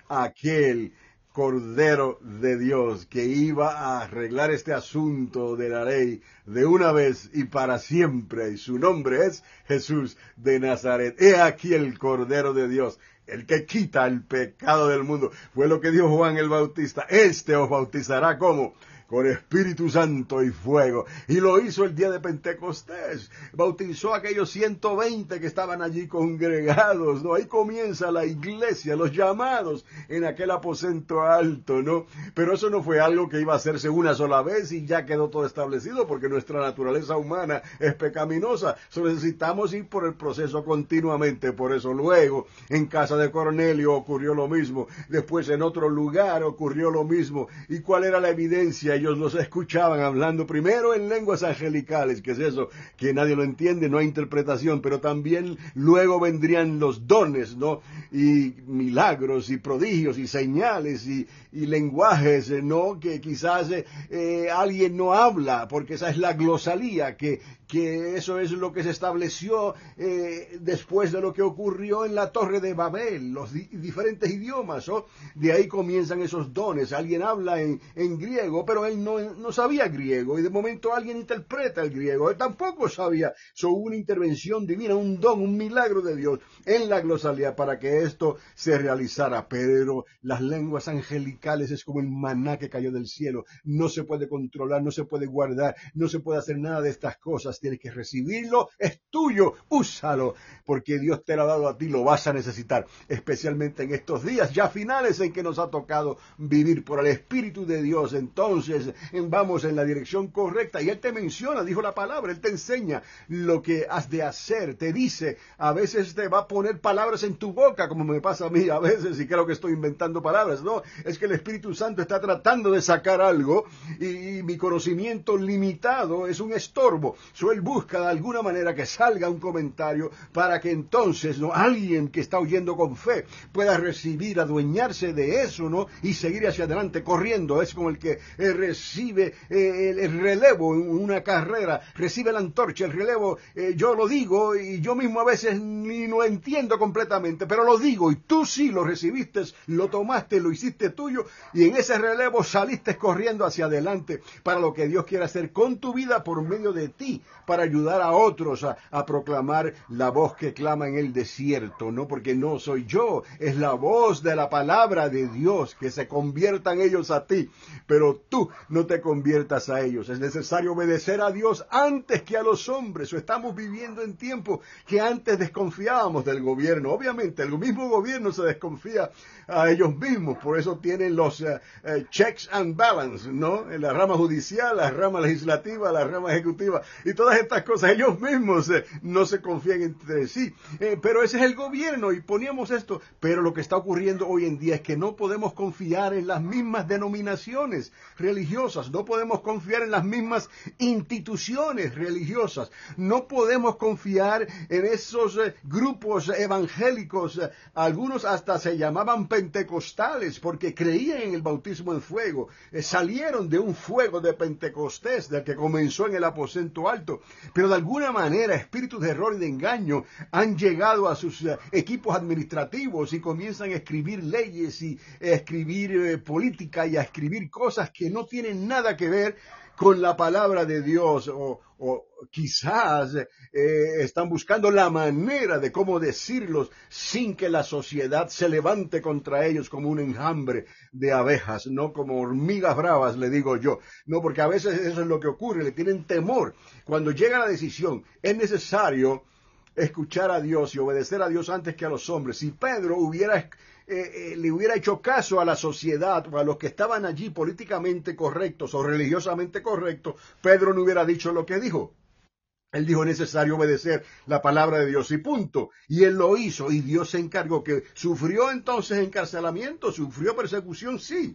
aquel Cordero de Dios que iba a arreglar este asunto de la ley de una vez y para siempre, y su nombre es Jesús de Nazaret. He aquí el Cordero de Dios, el que quita el pecado del mundo. Fue lo que dijo Juan el Bautista: este os bautizará como con Espíritu Santo y fuego. Y lo hizo el día de Pentecostés. Bautizó a aquellos ciento veinte que estaban allí congregados, ¿no? Ahí comienza la iglesia, los llamados en aquel aposento alto, ¿no? Pero eso no fue algo que iba a hacerse una sola vez y ya quedó todo establecido, porque nuestra naturaleza humana es pecaminosa. So, necesitamos ir por el proceso continuamente. Por eso luego en casa de Cornelio ocurrió lo mismo. Después en otro lugar ocurrió lo mismo. ¿Y cuál era la evidencia? Ellos los escuchaban hablando primero en lenguas angelicales, que es eso, que nadie lo entiende, no hay interpretación, pero también luego vendrían los dones, ¿no? Y milagros y prodigios y señales y, y lenguajes, ¿no? Que quizás eh, alguien no habla, porque esa es la glosalía, que, que eso es lo que se estableció eh, después de lo que ocurrió en la Torre de Babel, los di diferentes idiomas, ¿no? De ahí comienzan esos dones. Alguien habla en, en griego, pero él no, no sabía griego, y de momento alguien interpreta el griego, él tampoco sabía. So, hubo una intervención divina, un don, un milagro de Dios en la glosalía para que esto se realizara. Pero las lenguas angelicales es como el maná que cayó del cielo, no se puede controlar, no se puede guardar, no se puede hacer nada de estas cosas. Tienes que recibirlo, es tuyo, úsalo, porque Dios te lo ha dado a ti, lo vas a necesitar, especialmente en estos días ya finales en que nos ha tocado vivir por el Espíritu de Dios. Entonces vamos en la dirección correcta, y Él te menciona, dijo la palabra, Él te enseña lo que has de hacer, te dice, a veces te va a poner palabras en tu boca, como me pasa a mí a veces, y creo que estoy inventando palabras. No, es que el Espíritu Santo está tratando de sacar algo, y, y mi conocimiento limitado es un estorbo. So, Él busca de alguna manera que salga un comentario para que entonces, ¿no?, alguien que está oyendo con fe pueda recibir, adueñarse de eso, ¿no?, y seguir hacia adelante corriendo. Es como el que eh, recibe eh, el, el relevo en una carrera, recibe la antorcha, el relevo. Eh, yo lo digo y yo mismo a veces ni lo entiendo completamente, pero lo digo, y tú sí lo recibiste, lo tomaste, lo hiciste tuyo, y en ese relevo saliste corriendo hacia adelante para lo que Dios quiere hacer con tu vida por medio de ti, para ayudar a otros a, a proclamar la voz que clama en el desierto, ¿no? Porque no soy yo, es la voz de la palabra de Dios, que se conviertan ellos a ti, pero tú no te conviertas a ellos. Es necesario obedecer a Dios antes que a los hombres. O estamos viviendo en tiempos que antes desconfiábamos del gobierno. Obviamente el mismo gobierno se desconfía a ellos mismos, por eso tienen los uh, uh, checks and balance, ¿no? En la rama judicial, la rama legislativa, la rama ejecutiva, y todas estas cosas, ellos mismos eh, no se confían entre sí, eh, pero ese es el gobierno, y poníamos esto. Pero lo que está ocurriendo hoy en día es que no podemos confiar en las mismas denominaciones religiosas, no podemos confiar en las mismas instituciones religiosas, no podemos confiar en esos eh, grupos evangélicos. Eh, algunos hasta se llamaban pentecostales porque creían en el bautismo en fuego, eh, salieron de un fuego de Pentecostés, del que comenzó en el aposento alto, pero de alguna manera espíritus de error y de engaño han llegado a sus uh, equipos administrativos y comienzan a escribir leyes y a escribir eh, política y a escribir cosas que no tienen nada que ver con la palabra de Dios, o, o quizás eh, están buscando la manera de cómo decirlos sin que la sociedad se levante contra ellos como un enjambre de abejas, no como hormigas bravas, le digo yo. No, porque a veces eso es lo que ocurre, le tienen temor. Cuando llega la decisión, es necesario escuchar a Dios y obedecer a Dios antes que a los hombres. Si Pedro hubiera Eh, eh, le hubiera hecho caso a la sociedad o a los que estaban allí políticamente correctos o religiosamente correctos, Pedro no hubiera dicho lo que dijo. Él dijo: necesario obedecer la palabra de Dios, y punto. Y él lo hizo, y Dios se encargó. Que sufrió entonces encarcelamiento, sufrió persecución, sí,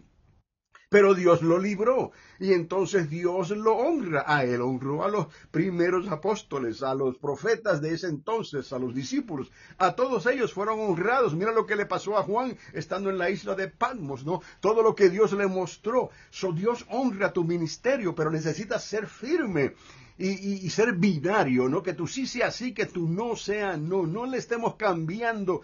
pero Dios lo libró, y entonces Dios lo honra. A él honró a los primeros apóstoles, a los profetas de ese entonces, a los discípulos, a todos ellos fueron honrados. Mira lo que le pasó a Juan estando en la isla de Patmos, ¿no? Todo lo que Dios le mostró. So, Dios honra tu ministerio, pero necesitas ser firme. y, y, y ser binario, ¿no? Que tú sí sea sí, que tú no sea no. No le estemos cambiando,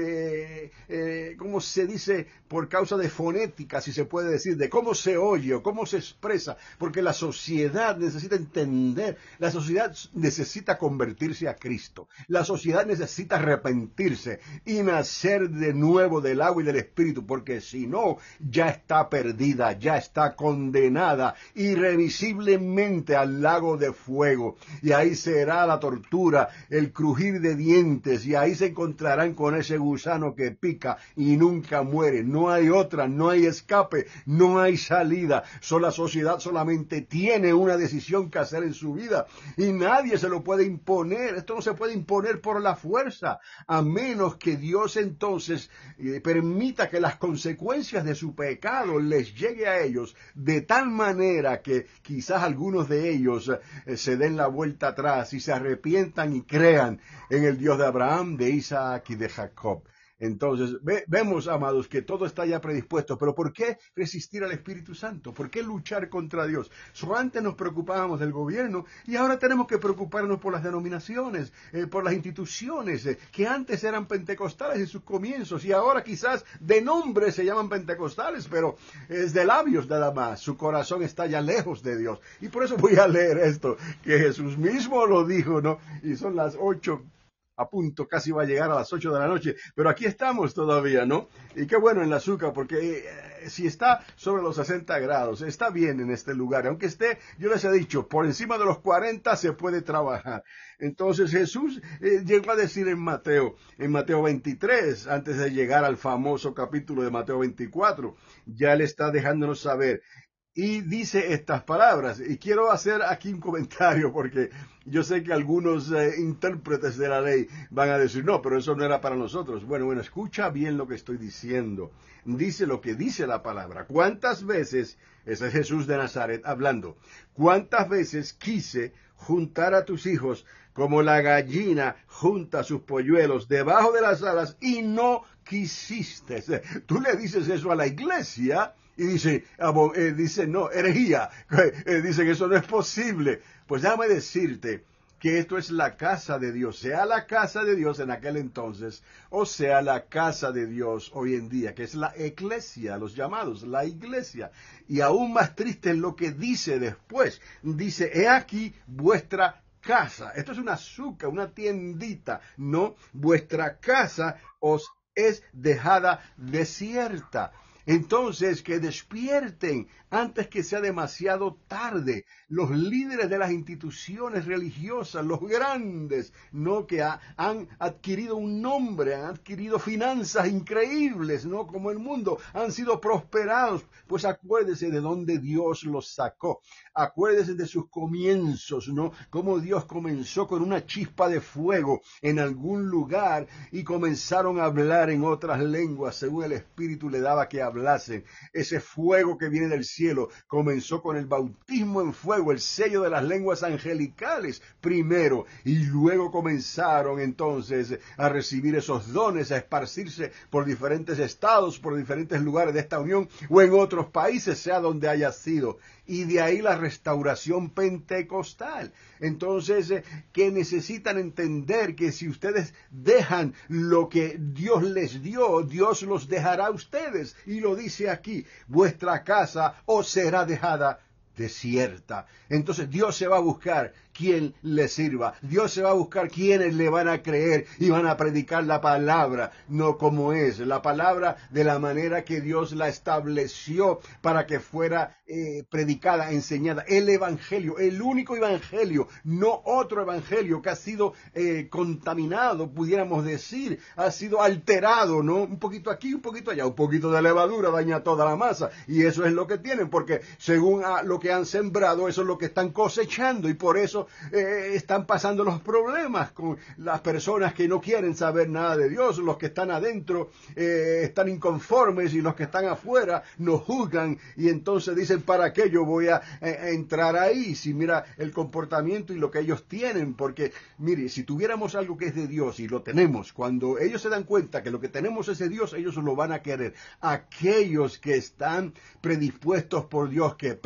eh, eh, ¿cómo se dice? Por causa de fonética, si se puede decir, de cómo se oye o cómo se expresa, porque la sociedad necesita entender, la sociedad necesita convertirse a Cristo, la sociedad necesita arrepentirse y nacer de nuevo del agua y del Espíritu, porque si no, ya está perdida, ya está condenada irrevisiblemente al lago de fuego, y ahí será la tortura, el crujir de dientes, y ahí se encontrarán con ese gusano que pica y nunca muere. No hay otra, no hay escape, no hay salida. So, la sociedad solamente tiene una decisión que hacer en su vida y nadie se lo puede imponer. Esto no se puede imponer por la fuerza, a menos que Dios entonces eh, permita que las consecuencias de su pecado les llegue a ellos de tal manera que quizás algunos de ellos eh, se den la vuelta atrás y se arrepientan y crean en el Dios de Abraham, de Isaac y de Jacob. Entonces, ve, vemos, amados, que todo está ya predispuesto, pero ¿por qué resistir al Espíritu Santo? ¿Por qué luchar contra Dios? So, antes nos preocupábamos del gobierno y ahora tenemos que preocuparnos por las denominaciones, eh, por las instituciones, eh, que antes eran pentecostales en sus comienzos y ahora quizás de nombre se llaman pentecostales, pero es de labios nada más. Su corazón está ya lejos de Dios. Y por eso voy a leer esto, que Jesús mismo lo dijo, ¿no? Y son las ocho a punto, casi va a llegar a las ocho de la noche, pero aquí estamos todavía, ¿no? Y qué bueno en la azúcar, porque eh, si está sobre los sesenta grados, está bien en este lugar, aunque esté, yo les he dicho, por encima de los cuarenta se puede trabajar. Entonces Jesús eh, llegó a decir en Mateo, en Mateo veintitrés, antes de llegar al famoso capítulo de Mateo veinticuatro, ya le está dejándonos saber, y dice estas palabras, y quiero hacer aquí un comentario porque yo sé que algunos eh, intérpretes de la ley van a decir, no, pero eso no era para nosotros. Bueno, bueno, escucha bien lo que estoy diciendo. Dice lo que dice la palabra. ¿Cuántas veces, ese es Jesús de Nazaret hablando, cuántas veces quise juntar a tus hijos como la gallina junta sus polluelos debajo de las alas y no quisiste? Tú le dices eso a la iglesia y dice, eh, dice no, herejía, eh, dice que eso no es posible. Pues déjame decirte que esto es la casa de Dios, sea la casa de Dios en aquel entonces, o sea la casa de Dios hoy en día, que es la eclesia, los llamados, la iglesia. Y aún más triste es lo que dice después, dice, he aquí vuestra casa. Esto es una azúcar, una tiendita, no, vuestra casa os es dejada desierta. Entonces, que despierten antes que sea demasiado tarde. Los líderes de las instituciones religiosas, los grandes, ¿no? Que ha, han adquirido un nombre, han adquirido finanzas increíbles, ¿no? Como el mundo, han sido prosperados. Pues acuérdese de dónde Dios los sacó. Acuérdese de sus comienzos, ¿no? Cómo Dios comenzó con una chispa de fuego en algún lugar y comenzaron a hablar en otras lenguas según el Espíritu le daba que hablasen. Ese fuego que viene del cielo comenzó con el bautismo en fuego, el sello de las lenguas angelicales primero, y luego comenzaron entonces a recibir esos dones, a esparcirse por diferentes estados, por diferentes lugares de esta unión o en otros países, sea donde haya sido. Y de ahí la restauración pentecostal. Entonces, eh, que necesitan entender que si ustedes dejan lo que Dios les dio, Dios los dejará a ustedes. Y lo dice aquí, vuestra casa os será dejada desierta. Entonces Dios se va a buscar quien le sirva. Dios se va a buscar quienes le van a creer y van a predicar la palabra, no como es, la palabra de la manera que Dios la estableció para que fuera eh, predicada, enseñada. El evangelio, el único evangelio, no otro evangelio que ha sido eh, contaminado, pudiéramos decir, ha sido alterado, ¿no? Un poquito aquí, un poquito allá, un poquito de levadura daña toda la masa, y eso es lo que tienen, porque según a lo que han sembrado, eso es lo que están cosechando, y por eso Eh, están pasando los problemas con las personas que no quieren saber nada de Dios. Los que están adentro eh, están inconformes y los que están afuera nos juzgan y entonces dicen, ¿para qué yo voy a, a entrar ahí? Si mira el comportamiento y lo que ellos tienen, porque mire, si tuviéramos algo que es de Dios y lo tenemos, cuando ellos se dan cuenta que lo que tenemos es de Dios, ellos lo van a querer. Aquellos que están predispuestos por Dios, que pese a los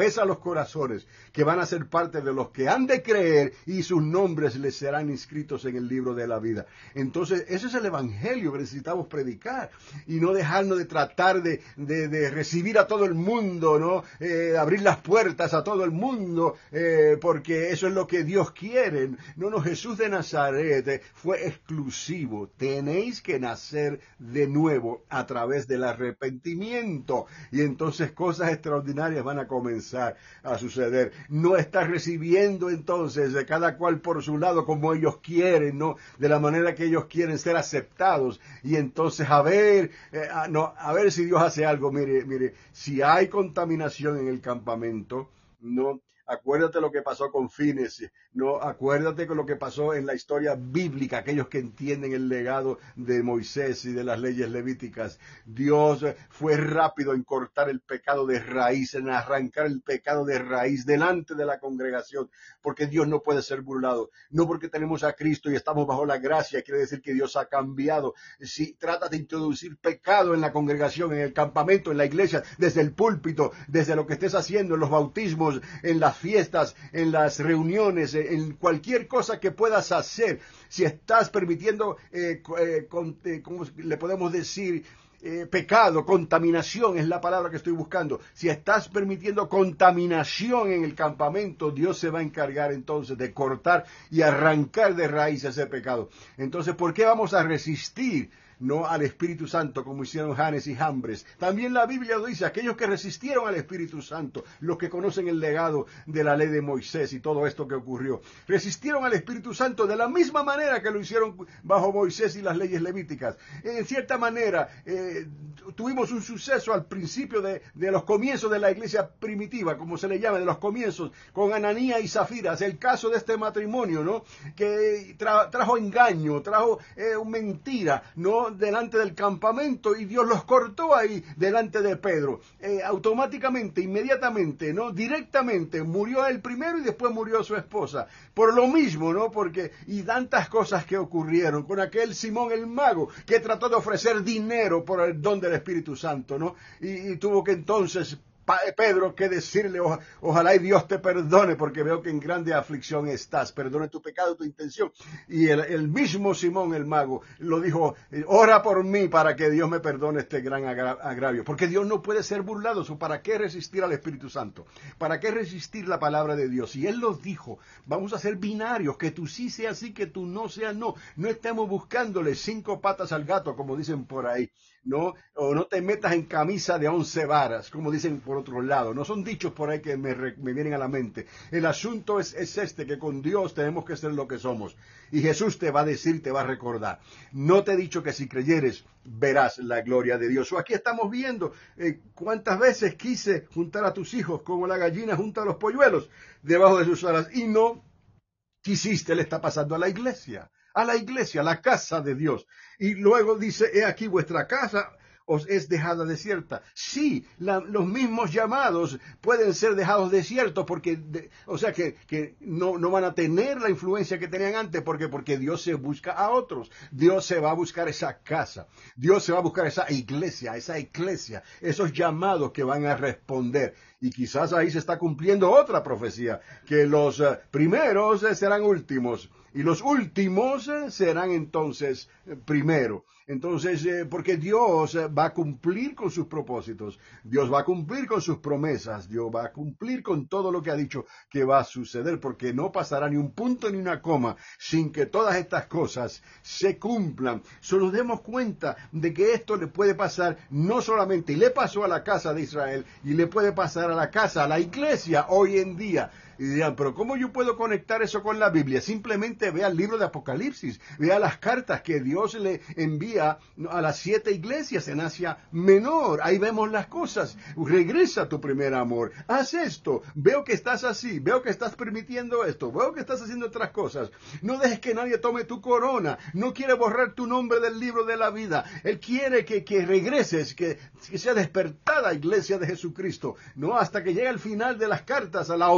corazones que van a ser parte de los que han de creer y sus nombres les serán inscritos en el libro de la vida. Entonces, ese es el evangelio que necesitamos predicar y no dejarnos de tratar de, de, de recibir a todo el mundo, ¿no? Eh, abrir las puertas a todo el mundo, eh, porque eso es lo que Dios quiere. No, no, Jesús de Nazaret eh, fue exclusivo. Tenéis que nacer de nuevo a través del arrepentimiento y entonces cosas extraordinarias van a comenzar a suceder. No estás recibiendo entonces de cada cual por su lado como ellos quieren, ¿no? De la manera que ellos quieren ser aceptados y entonces a ver, eh, a, no, a ver si Dios hace algo. Mire, mire, si hay contaminación en el campamento, no. Acuérdate lo que pasó con Fines, no, acuérdate con lo que pasó en la historia bíblica, aquellos que entienden el legado de Moisés y de las leyes levíticas. Dios fue rápido en cortar el pecado de raíz, en arrancar el pecado de raíz delante de la congregación, porque Dios no puede ser burlado. No porque tenemos a Cristo y estamos bajo la gracia, quiere decir que Dios ha cambiado. Si tratas de introducir pecado en la congregación, en el campamento, en la iglesia, desde el púlpito, desde lo que estés haciendo, en los bautismos, en las fiestas, en las reuniones, en cualquier cosa que puedas hacer, si estás permitiendo, eh, eh, con, eh, ¿cómo le podemos decir? Eh, pecado, contaminación es la palabra que estoy buscando. Si estás permitiendo contaminación en el campamento, Dios se va a encargar entonces de cortar y arrancar de raíz ese pecado. Entonces, ¿por qué vamos a resistir? No al Espíritu Santo como hicieron Janes y Jambres. También la Biblia dice, aquellos que resistieron al Espíritu Santo, los que conocen el legado de la ley de Moisés y todo esto que ocurrió, resistieron al Espíritu Santo de la misma manera que lo hicieron bajo Moisés y las leyes levíticas. En cierta manera, eh, tuvimos un suceso al principio de, de los comienzos de la iglesia primitiva, como se le llama, de los comienzos, con Ananías y Zafiras, el caso de este matrimonio, ¿no? Que tra trajo engaño, trajo eh, mentira, ¿no? Delante del campamento y Dios los cortó ahí delante de Pedro. Eh, automáticamente, inmediatamente, ¿no? Directamente murió él primero y después murió su esposa. Por lo mismo, ¿no? Porque, y tantas cosas que ocurrieron con aquel Simón el mago que trató de ofrecer dinero por el don del Espíritu Santo, ¿no? Y, y tuvo que entonces Pedro, que decirle, o, ojalá y Dios te perdone, porque veo que en grande aflicción estás, perdone tu pecado, tu intención. Y el, el mismo Simón el mago lo dijo, ora por mí para que Dios me perdone este gran agra agravio, porque Dios no puede ser burlado. ¿Para qué resistir al Espíritu Santo? ¿Para qué resistir la palabra de Dios? Y Él los dijo, vamos a ser binarios, que tú sí seas sí, que tú no seas no. No estemos buscándole cinco patas al gato, como dicen por ahí. No, o no te metas en camisa de once varas, como dicen por otro lado. No son dichos por ahí que me, me vienen a la mente. El asunto es, es este, que con Dios tenemos que ser lo que somos. Y Jesús te va a decir, te va a recordar. No te he dicho que si creyeres, verás la gloria de Dios. O aquí estamos viendo eh, cuántas veces quise juntar a tus hijos como la gallina junta a los polluelos debajo de sus alas. Y no quisiste, le está pasando a la iglesia. A la iglesia, a la casa de Dios. Y luego dice, he aquí vuestra casa os es dejada desierta. Sí, la, los mismos llamados pueden ser dejados desiertos, porque, de, o sea, que, que no, no van a tener la influencia que tenían antes, porque, porque Dios se busca a otros. Dios se va a buscar esa casa. Dios se va a buscar esa iglesia, esa iglesia, esos llamados que van a responder. Y quizás ahí se está cumpliendo otra profecía, que los uh, primeros uh, serán últimos. Y los últimos eh, serán entonces eh, primero. Entonces, eh, porque Dios eh, va a cumplir con sus propósitos. Dios va a cumplir con sus promesas. Dios va a cumplir con todo lo que ha dicho que va a suceder. Porque no pasará ni un punto ni una coma sin que todas estas cosas se cumplan. Solo nos demos cuenta de que esto le puede pasar no solamente, y le pasó a la casa de Israel, y le puede pasar a la casa, a la iglesia hoy en día. Y dirán, pero ¿cómo yo puedo conectar eso con la Biblia? Simplemente vea el libro de Apocalipsis, vea las cartas que Dios le envía a las siete iglesias en Asia Menor. Ahí vemos las cosas. Regresa a tu primer amor. Haz esto. Veo que estás así. Veo que estás permitiendo esto. Veo que estás haciendo otras cosas. No dejes que nadie tome tu corona. No quiere borrar tu nombre del libro de la vida. Él quiere que, que regreses, que, que sea despertada iglesia de Jesucristo. No hasta que llegue el final de las cartas a la Odisea.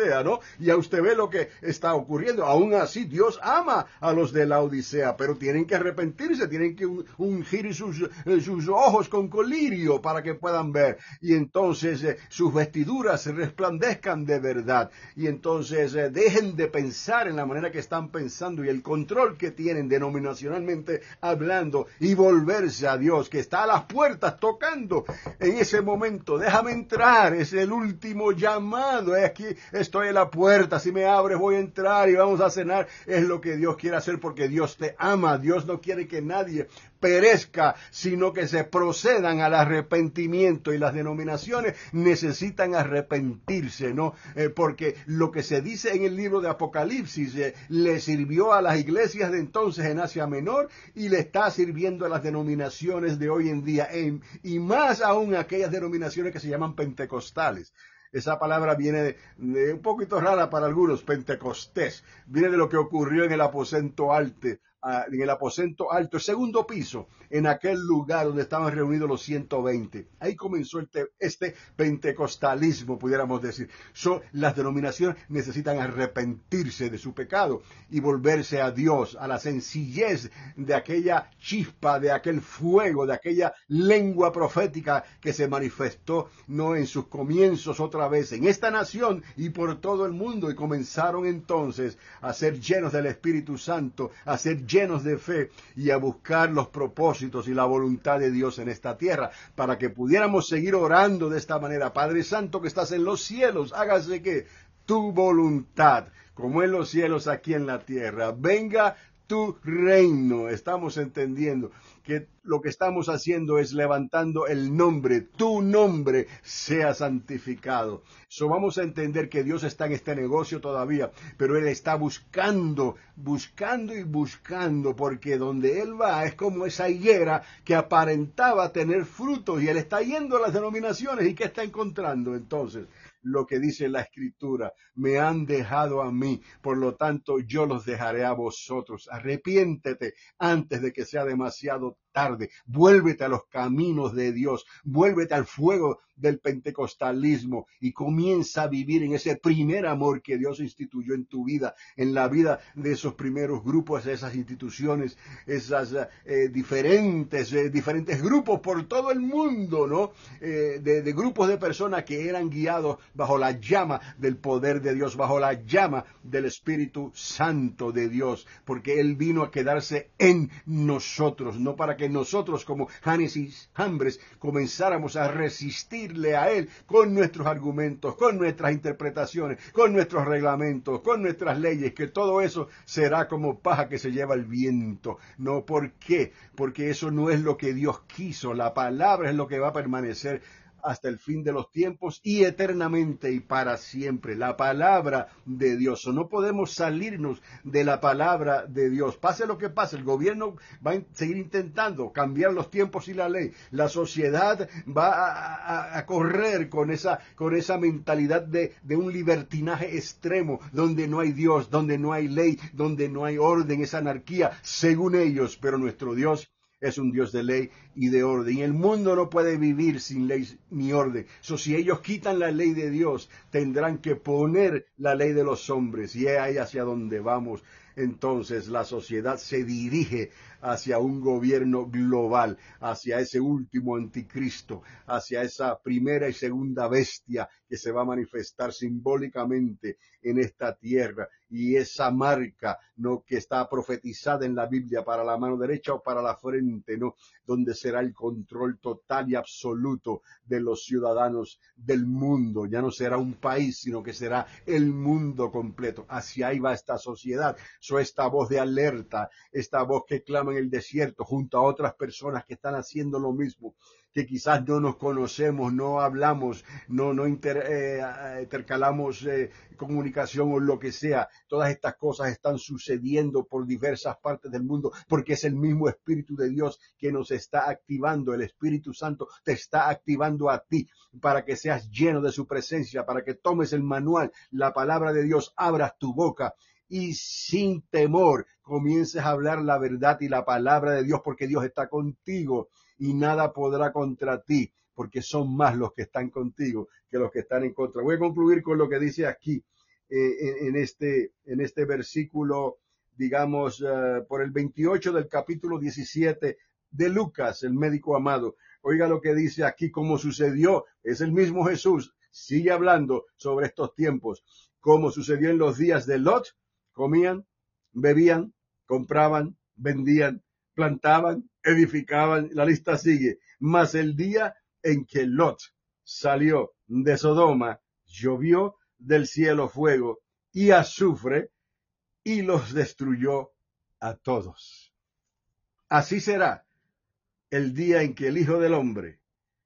Odisea, ¿no? Y a usted ve lo que está ocurriendo. Aún así, Dios ama a los de la Odisea, pero tienen que arrepentirse, tienen que ungir sus, eh, sus ojos con colirio para que puedan ver. Y entonces eh, sus vestiduras resplandezcan de verdad. Y entonces eh, dejen de pensar en la manera que están pensando y el control que tienen denominacionalmente hablando y volverse a Dios, que está a las puertas tocando en ese momento. Déjame entrar, es el último llamado. Es aquí, estoy en la puerta, si me abres voy a entrar y vamos a cenar. Es lo que Dios quiere hacer porque Dios te ama. Dios no quiere que nadie perezca, sino que se procedan al arrepentimiento, y las denominaciones necesitan arrepentirse, ¿no? Eh, porque lo que se dice en el libro de Apocalipsis eh, le sirvió a las iglesias de entonces en Asia Menor y le está sirviendo a las denominaciones de hoy en día, en, y más aún a aquellas denominaciones que se llaman pentecostales. Esa palabra viene de, de un poquito rara para algunos, pentecostés, viene de lo que ocurrió en el aposento alto, en el aposento alto, el segundo piso, en aquel lugar donde estaban reunidos los ciento veinte. Ahí comenzó el te, este pentecostalismo, pudiéramos decir. So, las denominaciones necesitan arrepentirse de su pecado y volverse a Dios, a la sencillez de aquella chispa, de aquel fuego, de aquella lengua profética que se manifestó no en sus comienzos otra vez en esta nación y por todo el mundo, y comenzaron entonces a ser llenos del Espíritu Santo, a ser llenos llenos de fe y a buscar los propósitos y la voluntad de Dios en esta tierra, para que pudiéramos seguir orando de esta manera. Padre Santo que estás en los cielos, hágase que tu voluntad, como en los cielos, aquí en la tierra. Venga tu reino. Estamos entendiendo que lo que estamos haciendo es levantando el nombre, tu nombre sea santificado. So vamos a entender que Dios está en este negocio todavía, pero Él está buscando, buscando y buscando, porque donde Él va es como esa higuera que aparentaba tener frutos, y Él está yendo a las denominaciones. ¿Y qué está encontrando entonces? Lo que dice la Escritura: me han dejado a mí, por lo tanto yo los dejaré a vosotros. Arrepiéntete antes de que sea demasiado tarde. Vuélvete a los caminos de Dios, vuélvete al fuego del pentecostalismo y comienza a vivir en ese primer amor que Dios instituyó en tu vida, en la vida de esos primeros grupos, esas instituciones, esas eh, diferentes, eh, diferentes grupos por todo el mundo, ¿no? Eh, de, de grupos de personas que eran guiados bajo la llama del poder de Dios, bajo la llama del Espíritu Santo de Dios, porque Él vino a quedarse en nosotros, no para que nosotros como Janes y Jambres comenzáramos a resistirle a Él con nuestros argumentos, con nuestras interpretaciones, con nuestros reglamentos, con nuestras leyes, que todo eso será como paja que se lleva el viento. No, ¿por qué? Porque eso no es lo que Dios quiso. La palabra es lo que va a permanecer hasta el fin de los tiempos y eternamente y para siempre. La palabra de Dios. No podemos salirnos de la palabra de Dios. Pase lo que pase, el gobierno va a seguir intentando cambiar los tiempos y la ley. La sociedad va a, a, a correr con esa, con esa mentalidad de, de un libertinaje extremo, donde no hay Dios, donde no hay ley, donde no hay orden, es anarquía, según ellos. Pero nuestro Dios es un Dios de ley y de orden. Y el mundo no puede vivir sin ley ni orden. So, si ellos quitan la ley de Dios, tendrán que poner la ley de los hombres. Y es ahí hacia donde vamos. Entonces la sociedad se dirige hacia un gobierno global, hacia ese último anticristo, hacia esa primera y segunda bestia que se va a manifestar simbólicamente en esta tierra, y esa marca no que está profetizada en la Biblia para la mano derecha o para la frente, no, donde será el control total y absoluto de los ciudadanos del mundo. Ya no será un país, sino que será el mundo completo. Hacia ahí va esta sociedad. So, esta voz de alerta, esta voz que clama en el desierto junto a otras personas que están haciendo lo mismo, que quizás no nos conocemos, no hablamos, no, no inter, eh, intercalamos eh, comunicación o lo que sea. Todas estas cosas están sucediendo por diversas partes del mundo, porque es el mismo Espíritu de Dios que nos está activando. El Espíritu Santo te está activando a ti para que seas lleno de su presencia, para que tomes el manual, la palabra de Dios, abras tu boca y sin temor comiences a hablar la verdad y la palabra de Dios, porque Dios está contigo y nada podrá contra ti, porque son más los que están contigo que los que están en contra. Voy a concluir con lo que dice aquí eh, en, en, este, en este versículo, digamos, uh, por el veintiocho del capítulo diecisiete de Lucas, el médico amado. Oiga lo que dice aquí, cómo sucedió. Es el mismo Jesús. Sigue hablando sobre estos tiempos. Como sucedió en los días de Lot, comían, bebían, compraban, vendían, plantaban, edificaban. La lista sigue. Mas el día en que Lot salió de Sodoma, llovió del cielo fuego y azufre y los destruyó a todos. Así será el día en que el Hijo del Hombre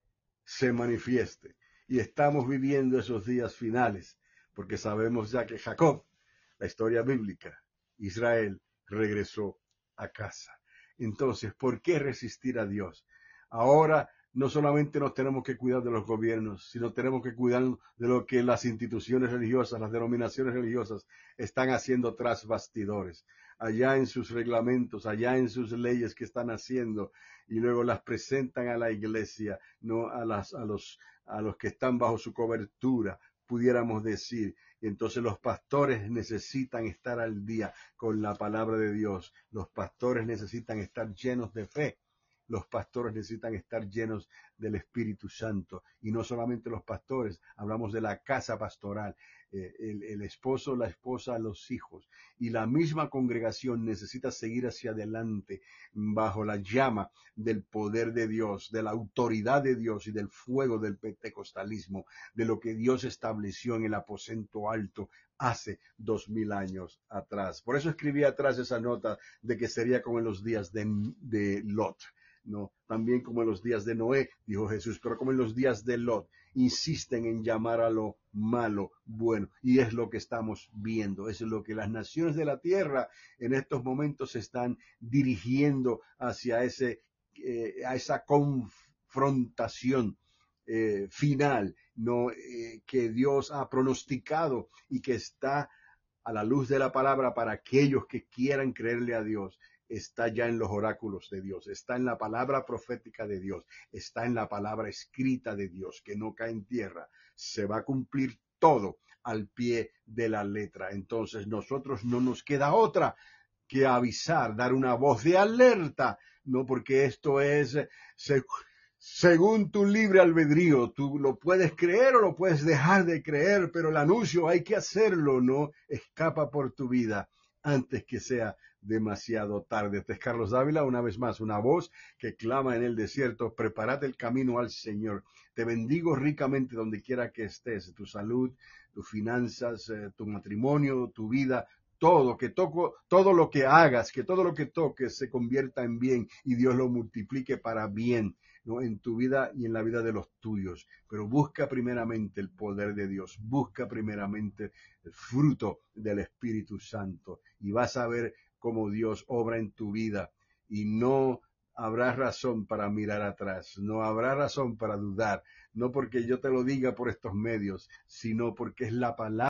se manifieste. Y estamos viviendo esos días finales, porque sabemos ya que Jacob, la historia bíblica, Israel, regresó a casa. Entonces, ¿por qué resistir a Dios? Ahora no solamente nos tenemos que cuidar de los gobiernos, sino tenemos que cuidar de lo que las instituciones religiosas, las denominaciones religiosas están haciendo tras bastidores, allá en sus reglamentos, allá en sus leyes que están haciendo, y luego las presentan a la iglesia, no a las, a los, a los que están bajo su cobertura, pudiéramos decir. Y entonces los pastores necesitan estar al día con la palabra de Dios. Los pastores necesitan estar llenos de fe. Los pastores necesitan estar llenos del Espíritu Santo. Y no solamente los pastores, hablamos de la casa pastoral, eh, el, el esposo, la esposa, los hijos. Y la misma congregación necesita seguir hacia adelante bajo la llama del poder de Dios, de la autoridad de Dios y del fuego del pentecostalismo, de lo que Dios estableció en el aposento alto hace dos mil años atrás. Por eso escribí atrás esa nota de que sería como en los días de, de Lot. No, también como en los días de Noé, dijo Jesús, pero como en los días de Lot, insisten en llamar a lo malo bueno, y es lo que estamos viendo, es lo que las naciones de la tierra en estos momentos se están dirigiendo hacia ese, eh, a esa confrontación eh, final, no eh, que Dios ha pronosticado y que está a la luz de la palabra para aquellos que quieran creerle a Dios. Está ya en los oráculos de Dios, está en la palabra profética de Dios, está en la palabra escrita de Dios, que no cae en tierra. Se va a cumplir todo al pie de la letra. Entonces nosotros no nos queda otra que avisar, dar una voz de alerta, no, porque esto es se, según tu libre albedrío. Tú lo puedes creer o lo puedes dejar de creer, pero el anuncio hay que hacerlo, no escapa por tu vida antes que sea demasiado tarde. Este es Carlos Dávila, una vez más, una voz que clama en el desierto: preparad el camino al Señor. Te bendigo ricamente donde quiera que estés, tu salud, tus finanzas, eh, tu matrimonio, tu vida, todo, que toco, todo lo que hagas, que todo lo que toques se convierta en bien y Dios lo multiplique para bien, ¿no? En tu vida y en la vida de los tuyos. Pero busca primeramente el poder de Dios, busca primeramente el fruto del Espíritu Santo y vas a ver cómo Dios obra en tu vida y no habrá razón para mirar atrás, no habrá razón para dudar, no porque yo te lo diga por estos medios, sino porque es la palabra